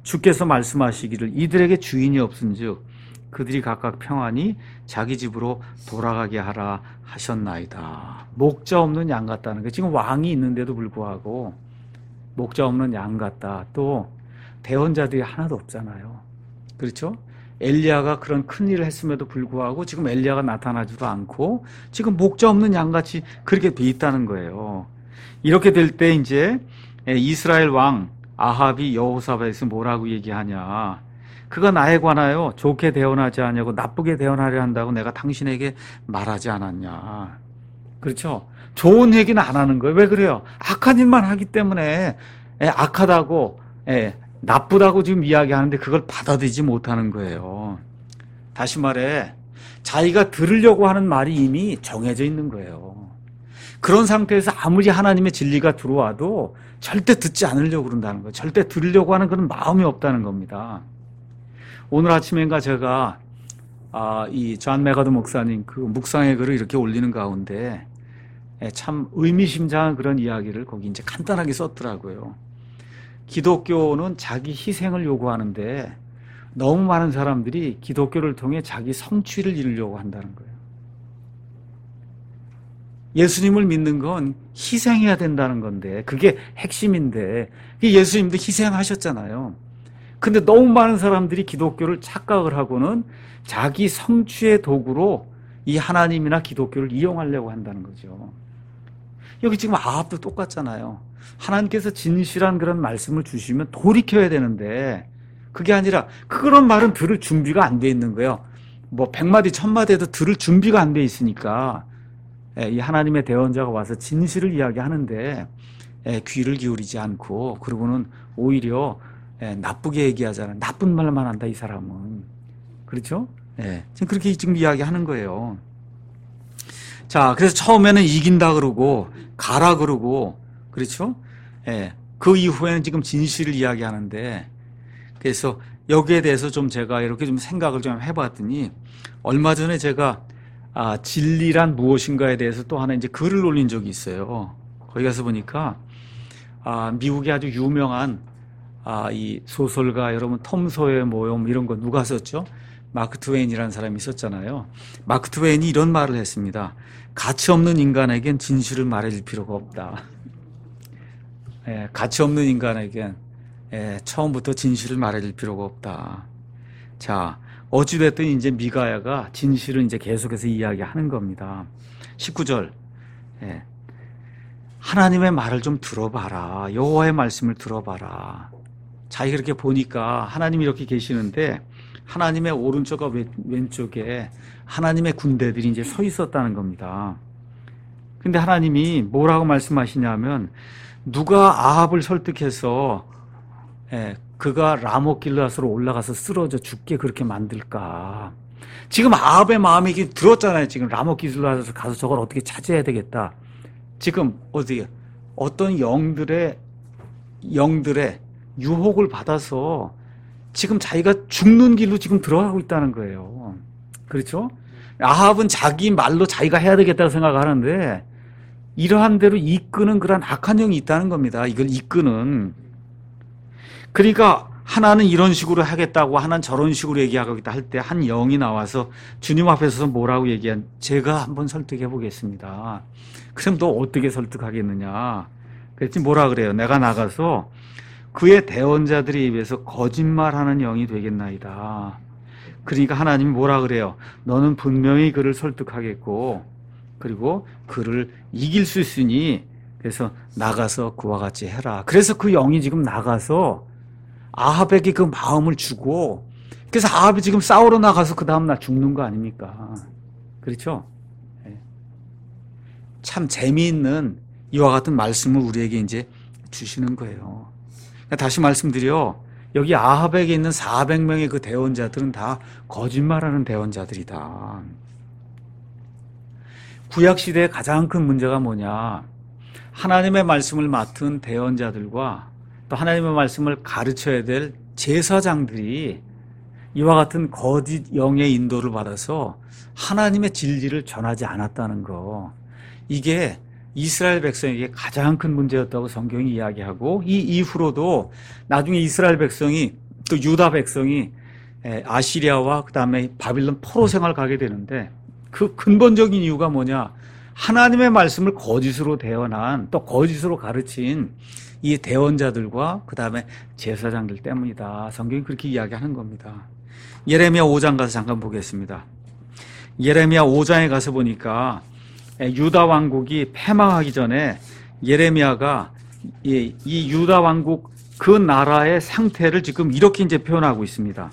주께서 말씀하시기를 이들에게 주인이 없은즉 그들이 각각 평안히 자기 집으로 돌아가게 하라 하셨나이다. 목자 없는 양 같다는 게, 지금 왕이 있는데도 불구하고 목자 없는 양 같다. 또 대언자들이 하나도 없잖아요. 그렇죠? 엘리야가 그런 큰 일을 했음에도 불구하고 지금 엘리야가 나타나지도 않고 지금 목자 없는 양같이 그렇게 돼 있다는 거예요. 이렇게 될 때 이제 이스라엘 왕 아합이 여호사밧에서 뭐라고 얘기하냐. 그가 나에 관하여 좋게 대언하지 않냐고 나쁘게 대언하려 한다고 내가 당신에게 말하지 않았냐. 그렇죠? 좋은 얘기는 안 하는 거예요. 왜 그래요? 악한 일만 하기 때문에 악하다고 나쁘다고 지금 이야기하는데 그걸 받아들이지 못하는 거예요. 다시 말해 자기가 들으려고 하는 말이 이미 정해져 있는 거예요. 그런 상태에서 아무리 하나님의 진리가 들어와도 절대 듣지 않으려고 그런다는 거예요. 절대 들으려고 하는 그런 마음이 없다는 겁니다. 오늘 아침엔가 제가 이 존 메가더 목사님 그 묵상의 글을 이렇게 올리는 가운데 참 의미심장한 그런 이야기를 거기 이제 간단하게 썼더라고요. 기독교는 자기 희생을 요구하는데 너무 많은 사람들이 기독교를 통해 자기 성취를 이루려고 한다는 거예요. 예수님을 믿는 건 희생해야 된다는 건데 그게 핵심인데 예수님도 희생하셨잖아요. 근데 너무 많은 사람들이 기독교를 착각을 하고는 자기 성취의 도구로 이 하나님이나 기독교를 이용하려고 한다는 거죠. 여기 지금 아합도 똑같잖아요. 하나님께서 진실한 그런 말씀을 주시면 돌이켜야 되는데 그게 아니라 그런 말은 들을 준비가 안 돼 있는 거예요. 뭐 100마디 1000마디 해도 들을 준비가 안 돼 있으니까 이 하나님의 대언자가 와서 진실을 이야기하는데 귀를 기울이지 않고 그러고는 오히려 나쁘게 얘기하잖아요. 나쁜 말만 한다 이 사람은. 그렇죠? 지금 그렇게 지금 이야기하는 거예요. 자, 그래서 처음에는 이긴다 그러고 가라 그러고 그렇죠? 그 이후에는 지금 진실을 이야기하는데 그래서 여기에 대해서 좀 제가 이렇게 좀 생각을 좀 해봤더니 얼마 전에 제가 진리란 무엇인가에 대해서 또 하나 이제 글을 올린 적이 있어요. 거기 가서 보니까 미국의 아주 유명한 이 소설가 여러분 톰 소여의 모험 이런 거 누가 썼죠? 마크 트웨인이라는 사람이 있었잖아요. 마크 트웨인이 이런 말을 했습니다. 가치 없는 인간에겐 진실을 말해줄 필요가 없다. 가치 없는 인간에겐 처음부터 진실을 말해줄 필요가 없다. 자, 어찌됐든 이제 미가야가 진실을 이제 계속해서 이야기하는 겁니다. 19절. 하나님의 말을 좀 들어봐라. 여호와의 말씀을 들어봐라. 자기가 이렇게 보니까 하나님이 이렇게 계시는데 하나님의 오른쪽과 왼쪽에 하나님의 군대들이 이제 서 있었다는 겁니다. 근데 하나님이 뭐라고 말씀하시냐면 누가 아합을 설득해서 그가 라못 길르앗으로 올라가서 쓰러져 죽게 그렇게 만들까? 지금 아합의 마음이 들었잖아요. 지금 라못 길르앗에서 가서 저걸 어떻게 차지해야 되겠다. 지금 어떤 영들의 유혹을 받아서 지금 자기가 죽는 길로 지금 들어가고 있다는 거예요. 그렇죠? 아합은 자기 말로 자기가 해야 되겠다고 생각하는데 이러한 대로 이끄는 그런 악한 영이 있다는 겁니다. 이걸 이끄는. 그러니까 하나는 이런 식으로 하겠다고 하나는 저런 식으로 얘기하겠다 할 때 한 영이 나와서 주님 앞에서 뭐라고 얘기한 제가 한번 설득해 보겠습니다. 그럼 너 어떻게 설득하겠느냐. 그랬더니 뭐라 그래요. 내가 나가서 그의 대언자들의 입에서 거짓말하는 영이 되겠나이다. 그러니까 하나님이 뭐라 그래요. 너는 분명히 그를 설득하겠고 그리고 그를 이길 수 있으니 그래서 나가서 그와 같이 해라. 그래서 그 영이 지금 나가서 아합에게 그 마음을 주고 그래서 아합이 지금 싸우러 나가서 그 다음날 죽는 거 아닙니까? 그렇죠? 참 재미있는 이와 같은 말씀을 우리에게 이제 주시는 거예요. 다시 말씀드려 여기 아합에게 있는 400명의 그 대언자들은 다 거짓말하는 대언자들이다. 구약시대의 가장 큰 문제가 뭐냐. 하나님의 말씀을 맡은 대언자들과 또 하나님의 말씀을 가르쳐야 될 제사장들이 이와 같은 거짓 영의 인도를 받아서 하나님의 진리를 전하지 않았다는 거. 이게 이스라엘 백성에게 가장 큰 문제였다고 성경이 이야기하고 이 이후로도 나중에 이스라엘 백성이 또 유다 백성이 아시리아와 그 다음에 바빌론 포로 생활 가게 되는데 그 근본적인 이유가 뭐냐? 하나님의 말씀을 거짓으로 대언한 또 거짓으로 가르친 이 대언자들과 그 다음에 제사장들 때문이다. 성경이 그렇게 이야기하는 겁니다. 예레미야 5장 가서 잠깐 보겠습니다. 예레미야 5장에 가서 보니까 유다 왕국이 패망하기 전에 예레미야가 이 유다 왕국 그 나라의 상태를 지금 이렇게 이제 표현하고 있습니다.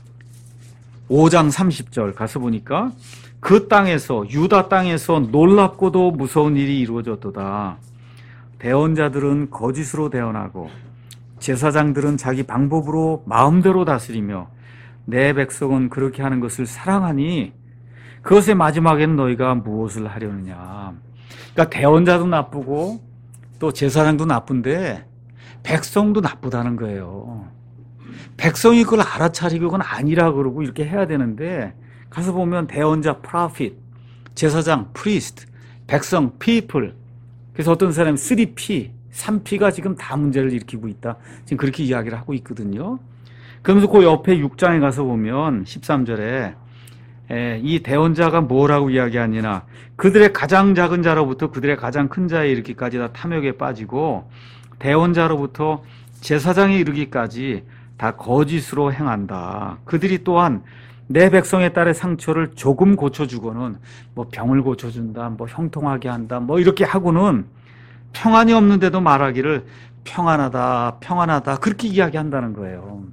5장 30절 가서 보니까 그 땅에서 유다 땅에서 놀랍고도 무서운 일이 이루어졌도다. 대언자들은 거짓으로 대언하고 제사장들은 자기 방법으로 마음대로 다스리며 내 백성은 그렇게 하는 것을 사랑하니 그것의 마지막에는 너희가 무엇을 하려느냐. 그러니까 대언자도 나쁘고 또 제사장도 나쁜데 백성도 나쁘다는 거예요. 백성이 그걸 알아차리고 그건 아니라 그러고 이렇게 해야 되는데 가서 보면 대언자 prophet, 제사장 priest, 백성 people. 그래서 어떤 사람이 3P, 3P가 지금 다 문제를 일으키고 있다. 지금 그렇게 이야기를 하고 있거든요. 그러면서 그 옆에 6장에 가서 보면 13절에 이 대언자가 뭐라고 이야기하느냐. 그들의 가장 작은 자로부터 그들의 가장 큰 자에 이르기까지 다 탐욕에 빠지고 대언자로부터 제사장에 이르기까지 다 거짓으로 행한다. 그들이 또한 내 백성의 딸의 상처를 조금 고쳐주고는 뭐 병을 고쳐준다, 뭐 형통하게 한다, 뭐 이렇게 하고는 평안이 없는데도 말하기를 평안하다, 평안하다 그렇게 이야기한다는 거예요.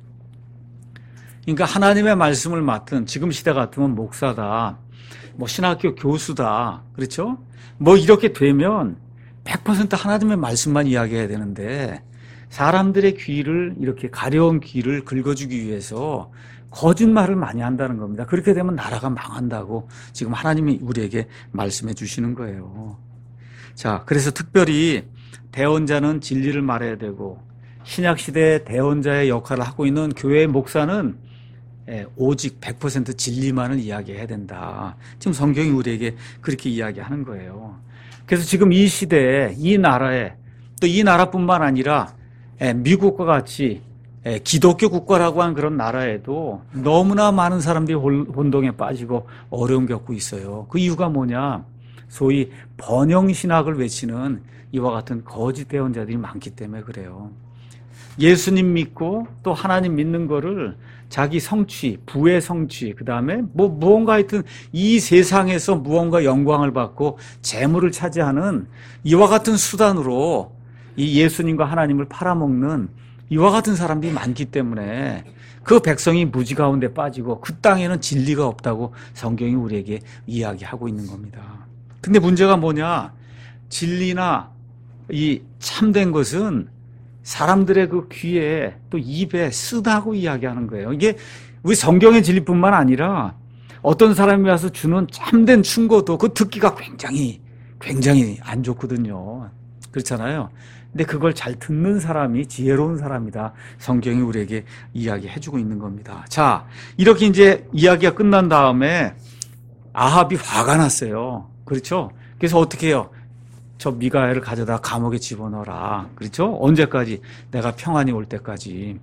그러니까 하나님의 말씀을 맡은 지금 시대 같으면 목사다, 뭐 신학교 교수다, 그렇죠? 뭐 이렇게 되면 100% 하나님의 말씀만 이야기해야 되는데 사람들의 귀를 이렇게 가려운 귀를 긁어주기 위해서 거짓말을 많이 한다는 겁니다. 그렇게 되면 나라가 망한다고 지금 하나님이 우리에게 말씀해 주시는 거예요. 자, 그래서 특별히 대언자는 진리를 말해야 되고 신약시대의 대언자의 역할을 하고 있는 교회의 목사는 오직 100% 진리만을 이야기해야 된다. 지금 성경이 우리에게 그렇게 이야기하는 거예요. 그래서 지금 이 시대에 이 나라에 또 이 나라뿐만 아니라 미국과 같이 기독교 국가라고 하는 그런 나라에도 너무나 많은 사람들이 혼동에 빠지고 어려움 겪고 있어요. 그 이유가 뭐냐? 소위 번영신학을 외치는 이와 같은 거짓 대언자들이 많기 때문에 그래요. 예수님 믿고 또 하나님 믿는 거를 자기 성취, 부의 성취, 그 다음에 뭐 무언가 하여튼 이 세상에서 무언가 영광을 받고 재물을 차지하는 이와 같은 수단으로 이 예수님과 하나님을 팔아먹는 이와 같은 사람들이 많기 때문에 그 백성이 무지 가운데 빠지고 그 땅에는 진리가 없다고 성경이 우리에게 이야기하고 있는 겁니다. 근데 문제가 뭐냐? 진리나 이 참된 것은 사람들의 그 귀에 또 입에 쓰다고 이야기하는 거예요. 이게 우리 성경의 진리뿐만 아니라 어떤 사람이 와서 주는 참된 충고도 그 듣기가 굉장히 안 좋거든요. 그렇잖아요. 근데 그걸 잘 듣는 사람이 지혜로운 사람이다. 성경이 우리에게 이야기해주고 있는 겁니다. 자, 이렇게 이제 이야기가 끝난 다음에 아합이 화가 났어요. 그렇죠? 그래서 어떻게 해요? 저 미가야를 가져다 감옥에 집어넣어라. 그렇죠? 언제까지? 내가 평안이 올 때까지.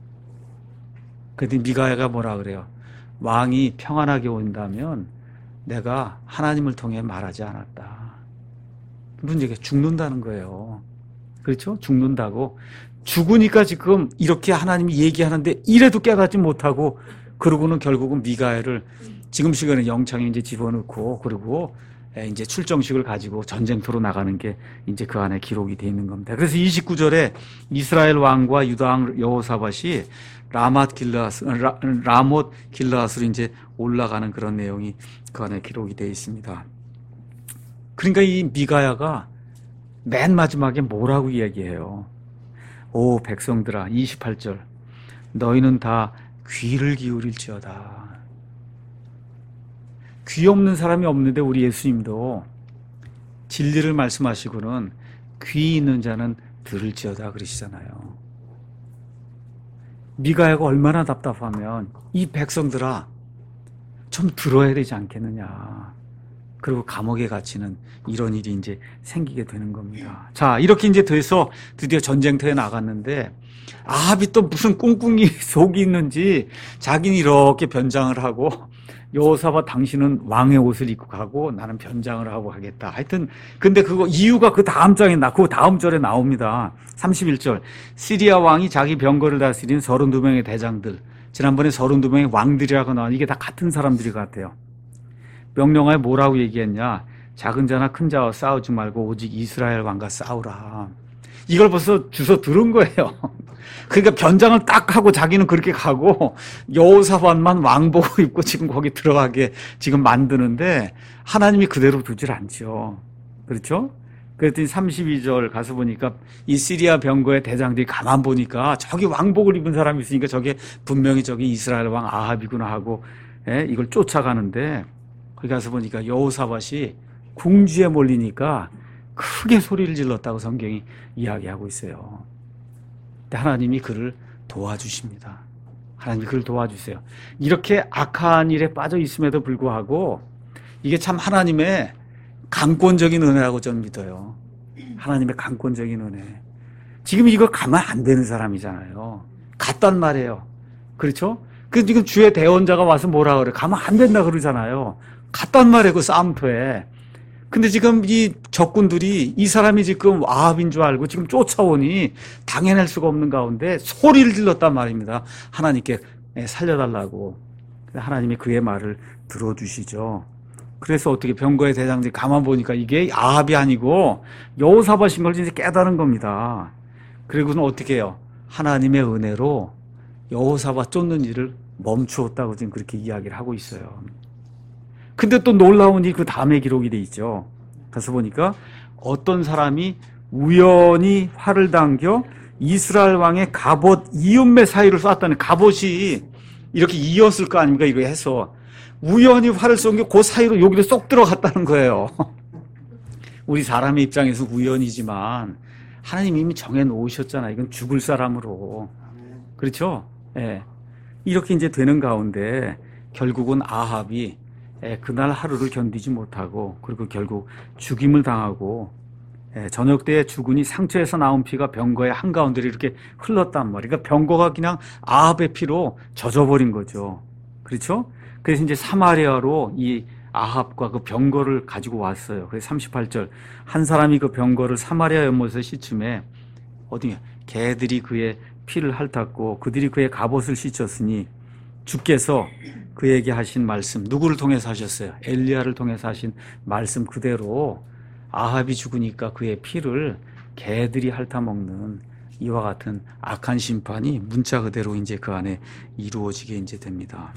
그런데 미가야가 뭐라 그래요? 왕이 평안하게 온다면 내가 하나님을 통해 말하지 않았다. 문제가 죽는다는 거예요. 그렇죠? 죽는다고. 죽으니까 지금 이렇게 하나님이 얘기하는데 이래도 깨닫지 못하고 그러고는 결국은 미가야를 지금 시간에 영창에 이제 집어넣고 그리고 이제 출정식을 가지고 전쟁터로 나가는 게 이제 그 안에 기록이 되어 있는 겁니다. 그래서 29절에 이스라엘 왕과 유다 왕 여호사밧이 라못 길르앗으로 이제 올라가는 그런 내용이 그 안에 기록이 되어 있습니다. 그러니까 이 미가야가 맨 마지막에 뭐라고 이야기해요? 오 백성들아, 28절 너희는 다 귀를 기울일지어다. 귀 없는 사람이 없는데 우리 예수님도 진리를 말씀하시고는 귀 있는 자는 들을지어다 그러시잖아요. 미가야가 얼마나 답답하면 이 백성들아 좀 들어야 되지 않겠느냐. 그리고 감옥에 갇히는 이런 일이 이제 생기게 되는 겁니다. 자, 이렇게 이제 돼서 드디어 전쟁터에 나갔는데 아합이 또 무슨 꿍꿍이 속이 있는지 자기는 이렇게 변장을 하고 여호사밧 당신은 왕의 옷을 입고 가고 나는 변장을 하고 하겠다. 하여튼 근데 그거 이유가 그 다음 장에 그 다음 절에 나옵니다. 31절. 시리아 왕이 자기 병거를 다스린 32명의 대장들. 지난번에 32명의 왕들이라고 나왔는데 이게 다 같은 사람들이 같아요. 명령하에 뭐라고 얘기했냐? 작은 자나 큰 자와 싸우지 말고 오직 이스라엘 왕과 싸우라. 이걸 벌써 주워 들은 거예요. 그러니까 변장을 딱 하고 자기는 그렇게 가고 여호사밧만 왕복을 입고 지금 거기 들어가게 지금 만드는데 하나님이 그대로 두질 않죠. 그렇죠? 그랬더니 32절 가서 보니까 이 시리아 병거의 대장들이 가만 보니까 저기 왕복을 입은 사람이 있으니까 저게 분명히 저기 이스라엘 왕 아합이구나 하고 이걸 쫓아가는데 거기 가서 보니까 여호사밧이 궁지에 몰리니까 크게 소리를 질렀다고 성경이 이야기하고 있어요. 근데 하나님이 그를 도와주십니다. 하나님이 그를 도와주세요. 이렇게 악한 일에 빠져 있음에도 불구하고 이게 참 하나님의 강권적인 은혜라고 저는 믿어요. 하나님의 강권적인 은혜. 지금 이거 가면 안 되는 사람이잖아요. 갔단 말이에요. 그렇죠? 그 지금 주의 대언자가 와서 뭐라 그래? 가면 안 된다 그러잖아요. 갔단 말이에요. 그 싸움터에. 근데 지금 이 적군들이 이 사람이 지금 아합인 줄 알고 지금 쫓아오니 당해낼 수가 없는 가운데 소리를 질렀단 말입니다. 하나님께 살려달라고. 하나님이 그의 말을 들어주시죠. 그래서 어떻게 병거의 대장들이 가만 보니까 이게 아합이 아니고 여호사밧인 걸 이제 깨달은 겁니다. 그리고는 어떻게 해요? 하나님의 은혜로 여호사밧 쫓는 일을 멈추었다고 지금 그렇게 이야기를 하고 있어요. 근데 또 놀라운 이 그 다음에 기록이 돼 있죠. 가서 보니까 어떤 사람이 우연히 활을 당겨 이스라엘 왕의 갑옷 이음매 사이를 쐈다는, 갑옷이 이렇게 이었을 거 아닙니까? 이거 해서 우연히 활을 쏜 게 그 사이로 여기로 쏙 들어갔다는 거예요. 우리 사람의 입장에서 우연이지만 하나님 이미 정해 놓으셨잖아요. 이건 죽을 사람으로. 그렇죠? 예. 이렇게 이제 되는 가운데 결국은 아합이 그날 하루를 견디지 못하고 그리고 결국 죽임을 당하고 저녁 때에 죽으니 상처에서 나온 피가 병거의 한가운데로 이렇게 흘렀단 말이에요. 그러니까 병거가 그냥 아합의 피로 젖어버린 거죠. 그렇죠? 그래서 이제 사마리아로 이 아합과 그 병거를 가지고 왔어요. 그래서 38절 한 사람이 그 병거를 사마리아 연못에 씻음에 어디 개들이 그의 피를 핥았고 그들이 그의 갑옷을 씻었으니 주께서 그에게 하신 말씀, 누구를 통해서 하셨어요? 엘리야를 통해서 하신 말씀 그대로 아합이 죽으니까 그의 피를 개들이 핥아먹는 이와 같은 악한 심판이 문자 그대로 이제 그 안에 이루어지게 이제 됩니다.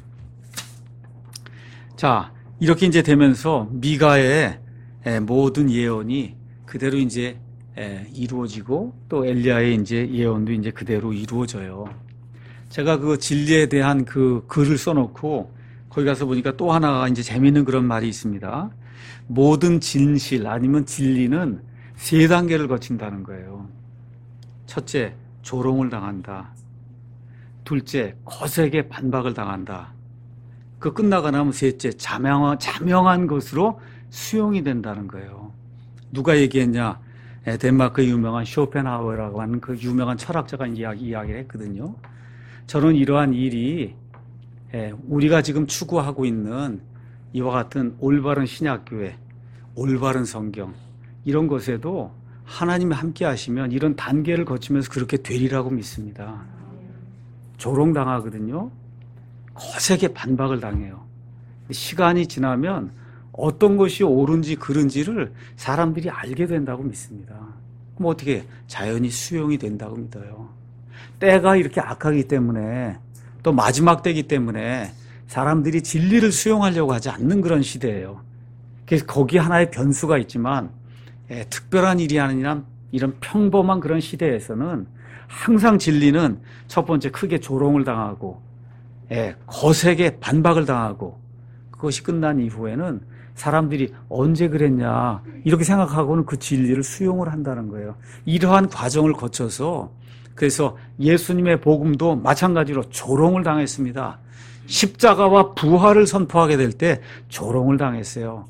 자, 이렇게 이제 되면서 미가의 모든 예언이 그대로 이제 이루어지고 또 엘리야의 이제 예언도 이제 그대로 이루어져요. 제가 그 진리에 대한 그 글을 써놓고 거기 가서 보니까 또 하나가 이제 재미있는 그런 말이 있습니다. 모든 진실 아니면 진리는 세 단계를 거친다는 거예요. 첫째, 조롱을 당한다. 둘째, 거세게 반박을 당한다. 그 끝나고 나면 셋째, 자명한 것으로 수용이 된다는 거예요. 누가 얘기했냐? 덴마크의 유명한 쇼펜하우어라고 하는 그 유명한 철학자가 이야기를 했거든요. 저는 이러한 일이 우리가 지금 추구하고 있는 이와 같은 올바른 신약교회, 올바른 성경 이런 것에도 하나님이 함께 하시면 이런 단계를 거치면서 그렇게 되리라고 믿습니다. 조롱당하거든요. 거세게 반박을 당해요. 시간이 지나면 어떤 것이 옳은지 그른지를 사람들이 알게 된다고 믿습니다. 그럼 어떻게 자연히 수용이 된다고 믿어요. 때가 이렇게 악하기 때문에 또 마지막 때이기 때문에 사람들이 진리를 수용하려고 하지 않는 그런 시대예요. 그래서 거기 하나의 변수가 있지만 특별한 일이 아니라 이런 평범한 그런 시대에서는 항상 진리는 첫 번째 크게 조롱을 당하고 거세게 반박을 당하고 그것이 끝난 이후에는 사람들이 언제 그랬냐 이렇게 생각하고는 그 진리를 수용을 한다는 거예요. 이러한 과정을 거쳐서 그래서 예수님의 복음도 마찬가지로 조롱을 당했습니다. 십자가와 부활을 선포하게 될 때 조롱을 당했어요.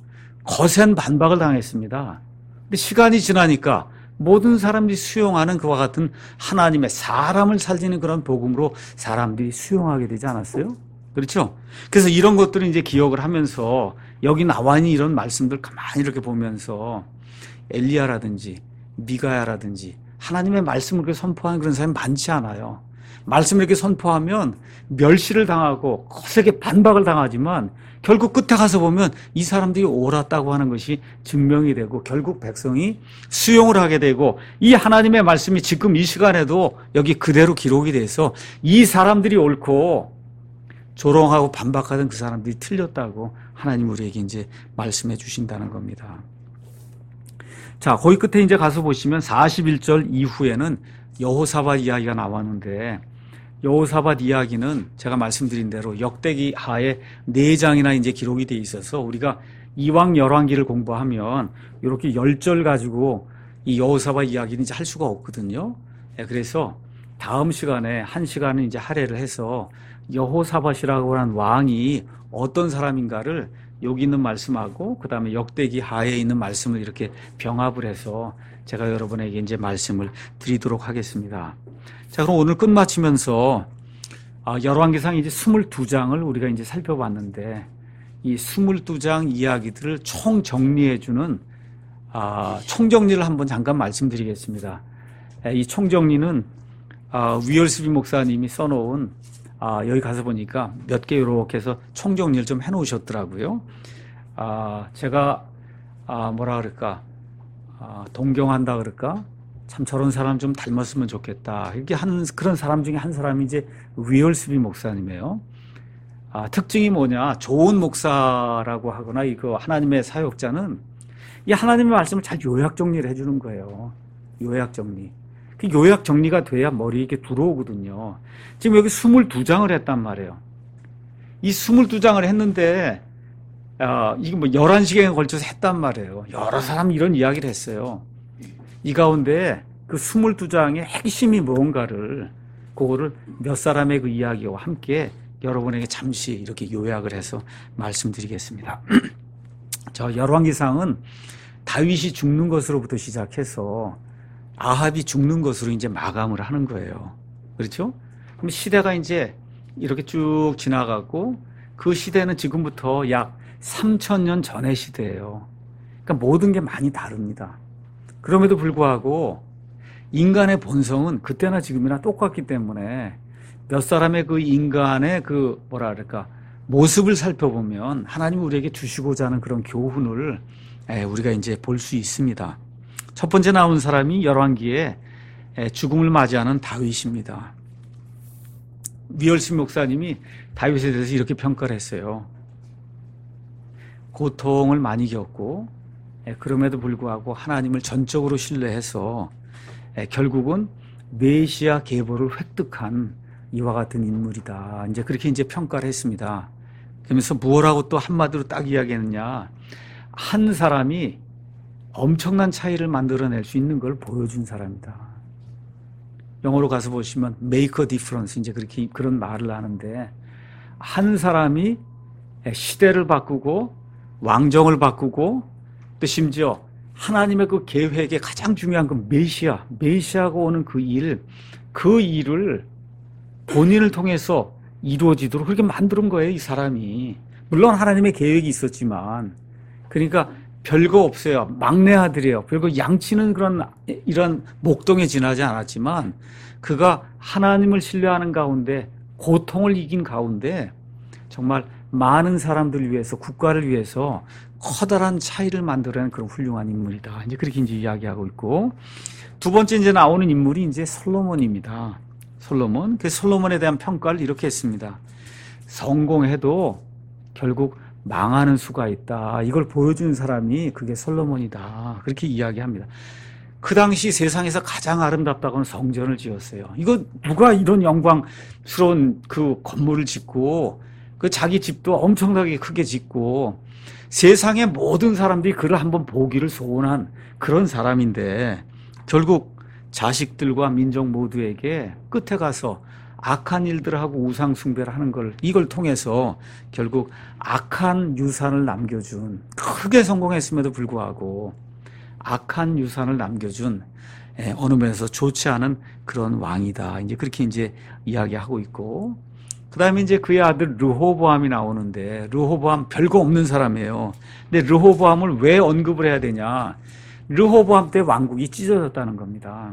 거센 반박을 당했습니다. 근데 시간이 지나니까 모든 사람들이 수용하는 그와 같은 하나님의 사람을 살리는 그런 복음으로 사람들이 수용하게 되지 않았어요? 그렇죠? 그래서 이런 것들을 이제 기억을 하면서 여기 나와 있는 이런 말씀들 가만히 이렇게 보면서 엘리야라든지 미가야라든지 하나님의 말씀을 그렇게 선포하는 그런 사람이 많지 않아요. 말씀을 이렇게 선포하면 멸시를 당하고 거세게 반박을 당하지만 결국 끝에 가서 보면 이 사람들이 옳았다고 하는 것이 증명이 되고 결국 백성이 수용을 하게 되고 이 하나님의 말씀이 지금 이 시간에도 여기 그대로 기록이 돼서 이 사람들이 옳고 조롱하고 반박하던 그 사람들이 틀렸다고 하나님 우리에게 이제 말씀해 주신다는 겁니다. 자, 거기 끝에 이제 가서 보시면 41절 이후에는 여호사밧 이야기가 나왔는데 여호사밧 이야기는 제가 말씀드린 대로 역대기 하에 4장이나 이제 기록이 돼 있어서 우리가 이왕 열왕기를 공부하면 이렇게 10절 가지고 이 여호사밧 이야기는 이제 할 수가 없거든요. 그래서 다음 시간에 한 시간을 이제 할애를 해서 여호사밧이라고 하는 왕이 어떤 사람인가를 여기 있는 말씀하고 그 다음에 역대기 하에 있는 말씀을 이렇게 병합을 해서 제가 여러분에게 이제 말씀을 드리도록 하겠습니다. 자, 그럼 오늘 끝마치면서 열왕기상 이제 22장을 우리가 이제 살펴봤는데 이 22장 이야기들을 총 정리해주는 총정리를 한번 잠깐 말씀드리겠습니다. 이 총정리는 위얼스비 목사님이 써놓은 여기 가서 보니까 몇 개 이렇게 해서 총정리를 좀 해놓으셨더라고요. 제가 뭐라 그럴까 동경한다 그럴까 참 저런 사람 좀 닮았으면 좋겠다 이렇게 하는 그런 사람 중에 한 사람이 이제 위얼스비 목사님이에요. 특징이 뭐냐, 좋은 목사라고 하거나 이거 하나님의 사역자는 이 하나님의 말씀을 잘 요약 정리를 해주는 거예요. 요약 정리. 그 요약 정리가 돼야 머리에 이렇게 들어오거든요. 지금 여기 22장을 했단 말이에요. 이 22장을 했는데, 이게 뭐 11시간에 걸쳐서 했단 말이에요. 여러 사람이 이런 이야기를 했어요. 이 가운데 그 22장의 핵심이 뭔가를, 그거를 몇 사람의 그 이야기와 함께 여러분에게 잠시 이렇게 요약을 해서 말씀드리겠습니다. 저 열왕기상은 다윗이 죽는 것으로부터 시작해서 아합이 죽는 것으로 이제 마감을 하는 거예요. 그렇죠? 그럼 시대가 이제 이렇게 쭉 지나가고 그 시대는 지금부터 약 3000년 전의 시대예요. 그러니까 모든 게 많이 다릅니다. 그럼에도 불구하고 인간의 본성은 그때나 지금이나 똑같기 때문에 몇 사람의 그 인간의 그 뭐라 그럴까 모습을 살펴보면 하나님 우리에게 주시고자 하는 그런 교훈을 우리가 이제 볼 수 있습니다. 첫 번째 나온 사람이 열왕기에 죽음을 맞이하는 다윗입니다. 위얼스 목사님이 다윗에 대해서 이렇게 평가를 했어요. 고통을 많이 겪고 그럼에도 불구하고 하나님을 전적으로 신뢰해서 결국은 메시아 계보를 획득한 이와 같은 인물이다. 이제 그렇게 이제 평가를 했습니다. 그러면서 무엇라고 또 한마디로 딱 이야기했느냐. 한 사람이 엄청난 차이를 만들어낼 수 있는 걸 보여준 사람이다. 영어로 가서 보시면 make a difference 이제 그렇게 그런 말을 하는데 한 사람이 시대를 바꾸고 왕정을 바꾸고 또 심지어 하나님의 그 계획의 가장 중요한 그 메시아가 오는 그 일을 본인을 통해서 이루어지도록 그렇게 만든 거예요, 이 사람이. 물론 하나님의 계획이 있었지만 그러니까 별거 없어요. 막내 아들이에요. 별거 양치는 이런 목동에 지나지 않았지만 그가 하나님을 신뢰하는 가운데 고통을 이긴 가운데 정말 많은 사람들을 위해서 국가를 위해서 커다란 차이를 만들어낸 그런 훌륭한 인물이다. 이제 그렇게 이제 이야기하고 있고 두 번째 이제 나오는 인물이 이제 솔로몬입니다. 솔로몬. 그 솔로몬에 대한 평가를 이렇게 했습니다. 성공해도 결국 망하는 수가 있다. 이걸 보여주는 사람이 그게 솔로몬이다. 그렇게 이야기합니다. 그 당시 세상에서 가장 아름답다고는 성전을 지었어요. 이거 누가 이런 영광스러운 그 건물을 짓고 그 자기 집도 엄청나게 크게 짓고 세상의 모든 사람들이 그를 한번 보기를 소원한 그런 사람인데 결국 자식들과 민족 모두에게 끝에 가서 악한 일들하고 우상숭배를 하는 이걸 통해서 결국 악한 유산을 남겨준, 크게 성공했음에도 불구하고 악한 유산을 남겨준 어느 면에서 좋지 않은 그런 왕이다. 이제 그렇게 이제 이야기하고 있고, 그 다음에 이제 그의 아들 르호보암이 나오는데, 르호보암 별거 없는 사람이에요. 근데 르호보암을 왜 언급을 해야 되냐? 르호보암 때 왕국이 찢어졌다는 겁니다.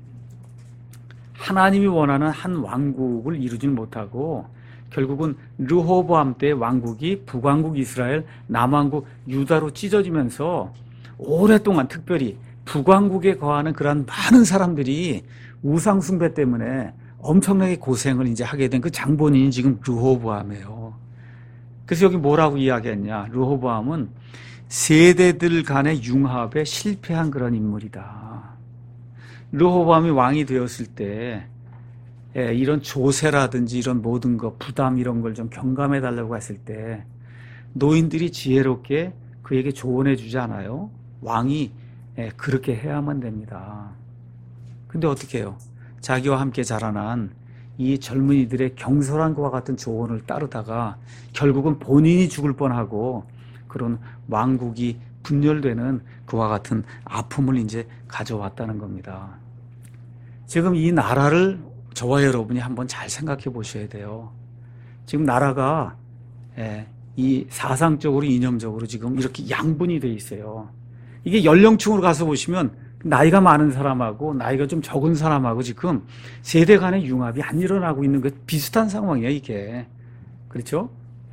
하나님이 원하는 한 왕국을 이루지 못하고 결국은 르호보암 때 왕국이 북왕국 이스라엘, 남왕국 유다로 찢어지면서 오랫동안 특별히 북왕국에 거하는 그런 많은 사람들이 우상 숭배 때문에 엄청나게 고생을 이제 하게 된 그 장본인이 지금 르호보암이에요. 그래서 여기 뭐라고 이야기했냐? 르호보암은 세대들 간의 융합에 실패한 그런 인물이다. 르호보암이 왕이 되었을 때 이런 조세라든지 이런 모든 것, 부담 이런 걸 좀 경감해 달라고 했을 때 노인들이 지혜롭게 그에게 조언해 주지 않아요? 왕이 그렇게 해야만 됩니다. 근데 어떻게 해요? 자기와 함께 자라난 이 젊은이들의 경솔한 것과 같은 조언을 따르다가 결국은 본인이 죽을 뻔하고 그런 왕국이 분열되는 그와 같은 아픔을 이제 가져왔다는 겁니다. 지금 이 나라를 저와 여러분이 한번 잘 생각해 보셔야 돼요. 지금 나라가 이 사상적으로 이념적으로 지금 이렇게 양분이 돼 있어요. 이게 연령층으로 가서 보시면 나이가 많은 사람하고 나이가 좀 적은 사람하고 지금 세대 간의 융합이 안 일어나고 있는 것 비슷한 상황이에요, 이게. 그렇죠?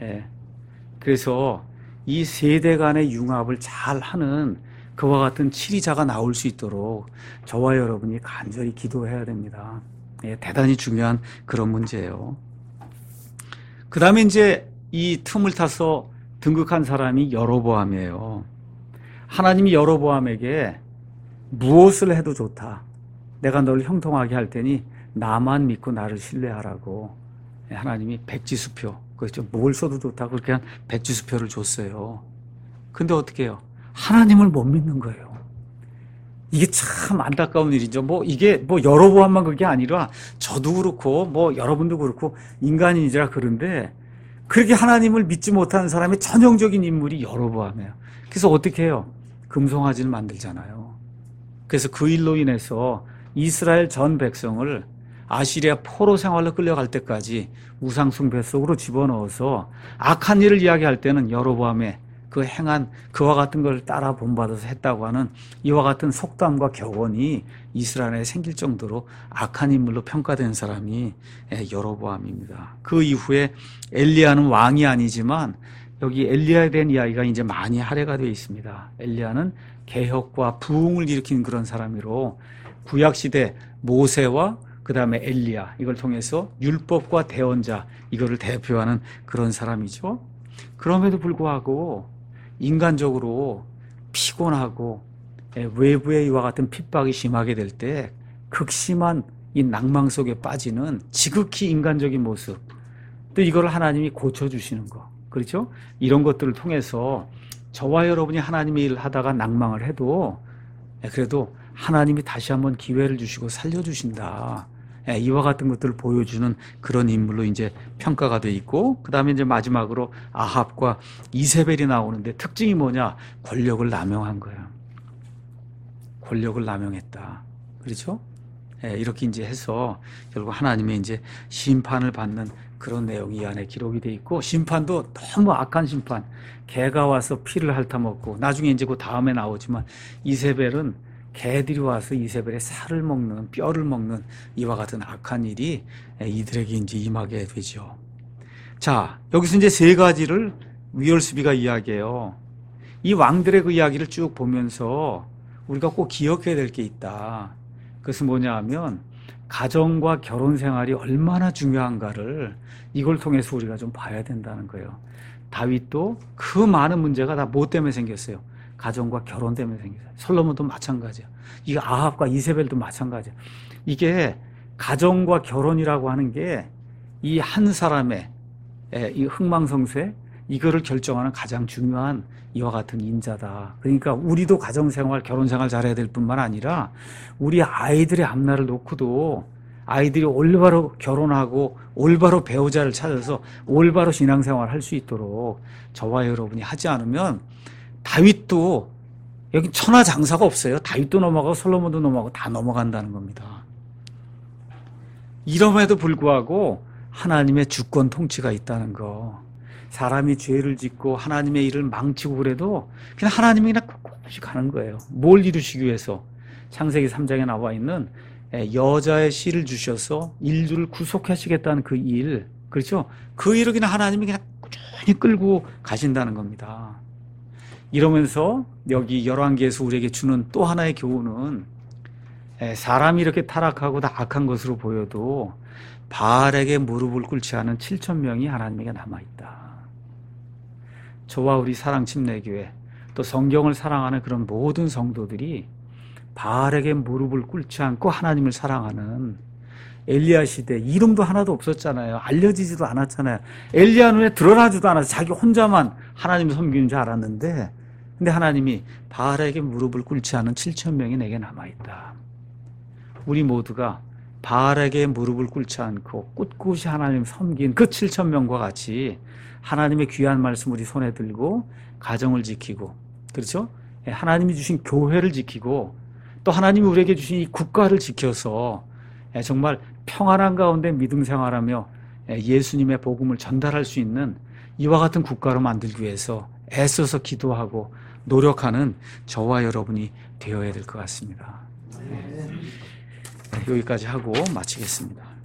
그래서 이 세대 간의 융합을 잘 하는 그와 같은 치리자가 나올 수 있도록 저와 여러분이 간절히 기도해야 됩니다. 대단히 중요한 그런 문제예요. 그 다음에 이제 이 틈을 타서 등극한 사람이 여로보암이에요. 하나님이 여로보암에게 무엇을 해도 좋다. 내가 너를 형통하게 할 테니 나만 믿고 나를 신뢰하라고 하나님이 백지수표, 그렇죠? 뭘 써도 좋다고 그렇게 한 백지수표를 줬어요. 근데 어떻게 해요? 하나님을 못 믿는 거예요. 이게 참 안타까운 일이죠. 이게 여로보암만 그게 아니라 저도 그렇고 여러분도 그렇고 인간인이라 그런데 그렇게 하나님을 믿지 못하는 사람의 전형적인 인물이 여로보암이에요. 그래서 어떻게 해요? 금송아지를 만들잖아요. 그래서 그 일로 인해서 이스라엘 전 백성을 아시리아 포로 생활로 끌려갈 때까지 우상 숭배 속으로 집어넣어서 악한 일을 이야기할 때는 여로보암의 그 행한 그와 같은 걸 따라 본받아서 했다고 하는 이와 같은 속담과 격언이 이스라엘에 생길 정도로 악한 인물로 평가된 사람이 여로보암입니다. 그 이후에 엘리야는 왕이 아니지만 여기 엘리야에 대한 이야기가 이제 많이 할애가 되어 있습니다. 엘리야는 개혁과 부흥을 일으킨 그런 사람으로 구약시대 모세와 그 다음에 엘리야, 이걸 통해서 율법과 대언자, 이거를 대표하는 그런 사람이죠. 그럼에도 불구하고 인간적으로 피곤하고 외부의 이와 같은 핍박이 심하게 될 때 극심한 이 낭망 속에 빠지는 지극히 인간적인 모습, 또 이걸 하나님이 고쳐주시는 거, 그렇죠? 이런 것들을 통해서 저와 여러분이 하나님의 일을 하다가 낭망을 해도 그래도 하나님이 다시 한번 기회를 주시고 살려주신다. 이와 같은 것들을 보여주는 그런 인물로 이제 평가가 돼 있고, 그 다음에 이제 마지막으로 아합과 이세벨이 나오는데 특징이 뭐냐? 권력을 남용한 거예요. 권력을 남용했다. 그렇죠? 이렇게 이제 해서 결국 하나님의 이제 심판을 받는 그런 내용이 이 안에 기록이 돼 있고, 심판도 너무 악한 심판. 개가 와서 피를 핥아먹고, 나중에 이제 그 다음에 나오지만 이세벨은 개들이 와서 이세벨의 살을 먹는, 뼈를 먹는 이와 같은 악한 일이 이들에게 이제 임하게 되죠. 자, 여기서 이제 세 가지를 위얼스비가 이야기해요. 이 왕들의 그 이야기를 쭉 보면서 우리가 꼭 기억해야 될 게 있다. 그것은 뭐냐 하면 가정과 결혼 생활이 얼마나 중요한가를 이걸 통해서 우리가 좀 봐야 된다는 거예요. 다윗도 그 많은 문제가 다 뭐 때문에 생겼어요? 가정과 결혼 때문에 생겼어요. 솔로몬도 마찬가지야. 이게 아합과 이세벨도 마찬가지야. 이게 가정과 결혼이라고 하는 게 이 한 사람의 이 흥망성쇠, 이거를 결정하는 가장 중요한 이와 같은 인자다. 그러니까 우리도 가정생활, 결혼생활 잘해야 될 뿐만 아니라 우리 아이들의 앞날을 놓고도 아이들이 올바로 결혼하고 올바로 배우자를 찾아서 올바로 신앙생활을 할 수 있도록 저와 여러분이 하지 않으면 다윗도 여기 천하장사가 없어요. 다윗도 넘어가고 솔로몬도 넘어가고 다 넘어간다는 겁니다. 이럼에도 불구하고 하나님의 주권 통치가 있다는 거. 사람이 죄를 짓고 하나님의 일을 망치고 그래도 그냥 하나님이 그냥 꿋꿋이 가는 거예요. 뭘 이루시기 위해서? 창세기 3장에 나와 있는 여자의 씨를 주셔서 인류를 구속하시겠다는 그 일, 그렇죠? 그 일을 그냥 하나님이 그냥 꾸준히 끌고 가신다는 겁니다. 이러면서 여기 열왕기에서 우리에게 주는 또 하나의 교훈은 사람이 이렇게 타락하고 다 악한 것으로 보여도 바알에게 무릎을 꿇지 않은 7,000명이 하나님에게 남아있다. 저와 우리 사랑침례교회 또 성경을 사랑하는 그런 모든 성도들이 바알에게 무릎을 꿇지 않고 하나님을 사랑하는 엘리야 시대, 이름도 하나도 없었잖아요. 알려지지도 않았잖아요. 엘리야 눈에 드러나지도 않아서 자기 혼자만 하나님을 섬기는 줄 알았는데, 근데 하나님이 바알에게 무릎을 꿇지 않은 7,000명이 내게 남아있다. 우리 모두가 바알에게 무릎을 꿇지 않고 꿋꿋이 하나님 섬긴 그 7,000명과 같이 하나님의 귀한 말씀 우리 손에 들고 가정을 지키고, 그렇죠? 하나님이 주신 교회를 지키고 또 하나님이 우리에게 주신 이 국가를 지켜서 정말 평안한 가운데 믿음 생활하며 예수님의 복음을 전달할 수 있는 이와 같은 국가로 만들기 위해서 애써서 기도하고 노력하는 저와 여러분이 되어야 될 것 같습니다. 여기까지 하고 마치겠습니다.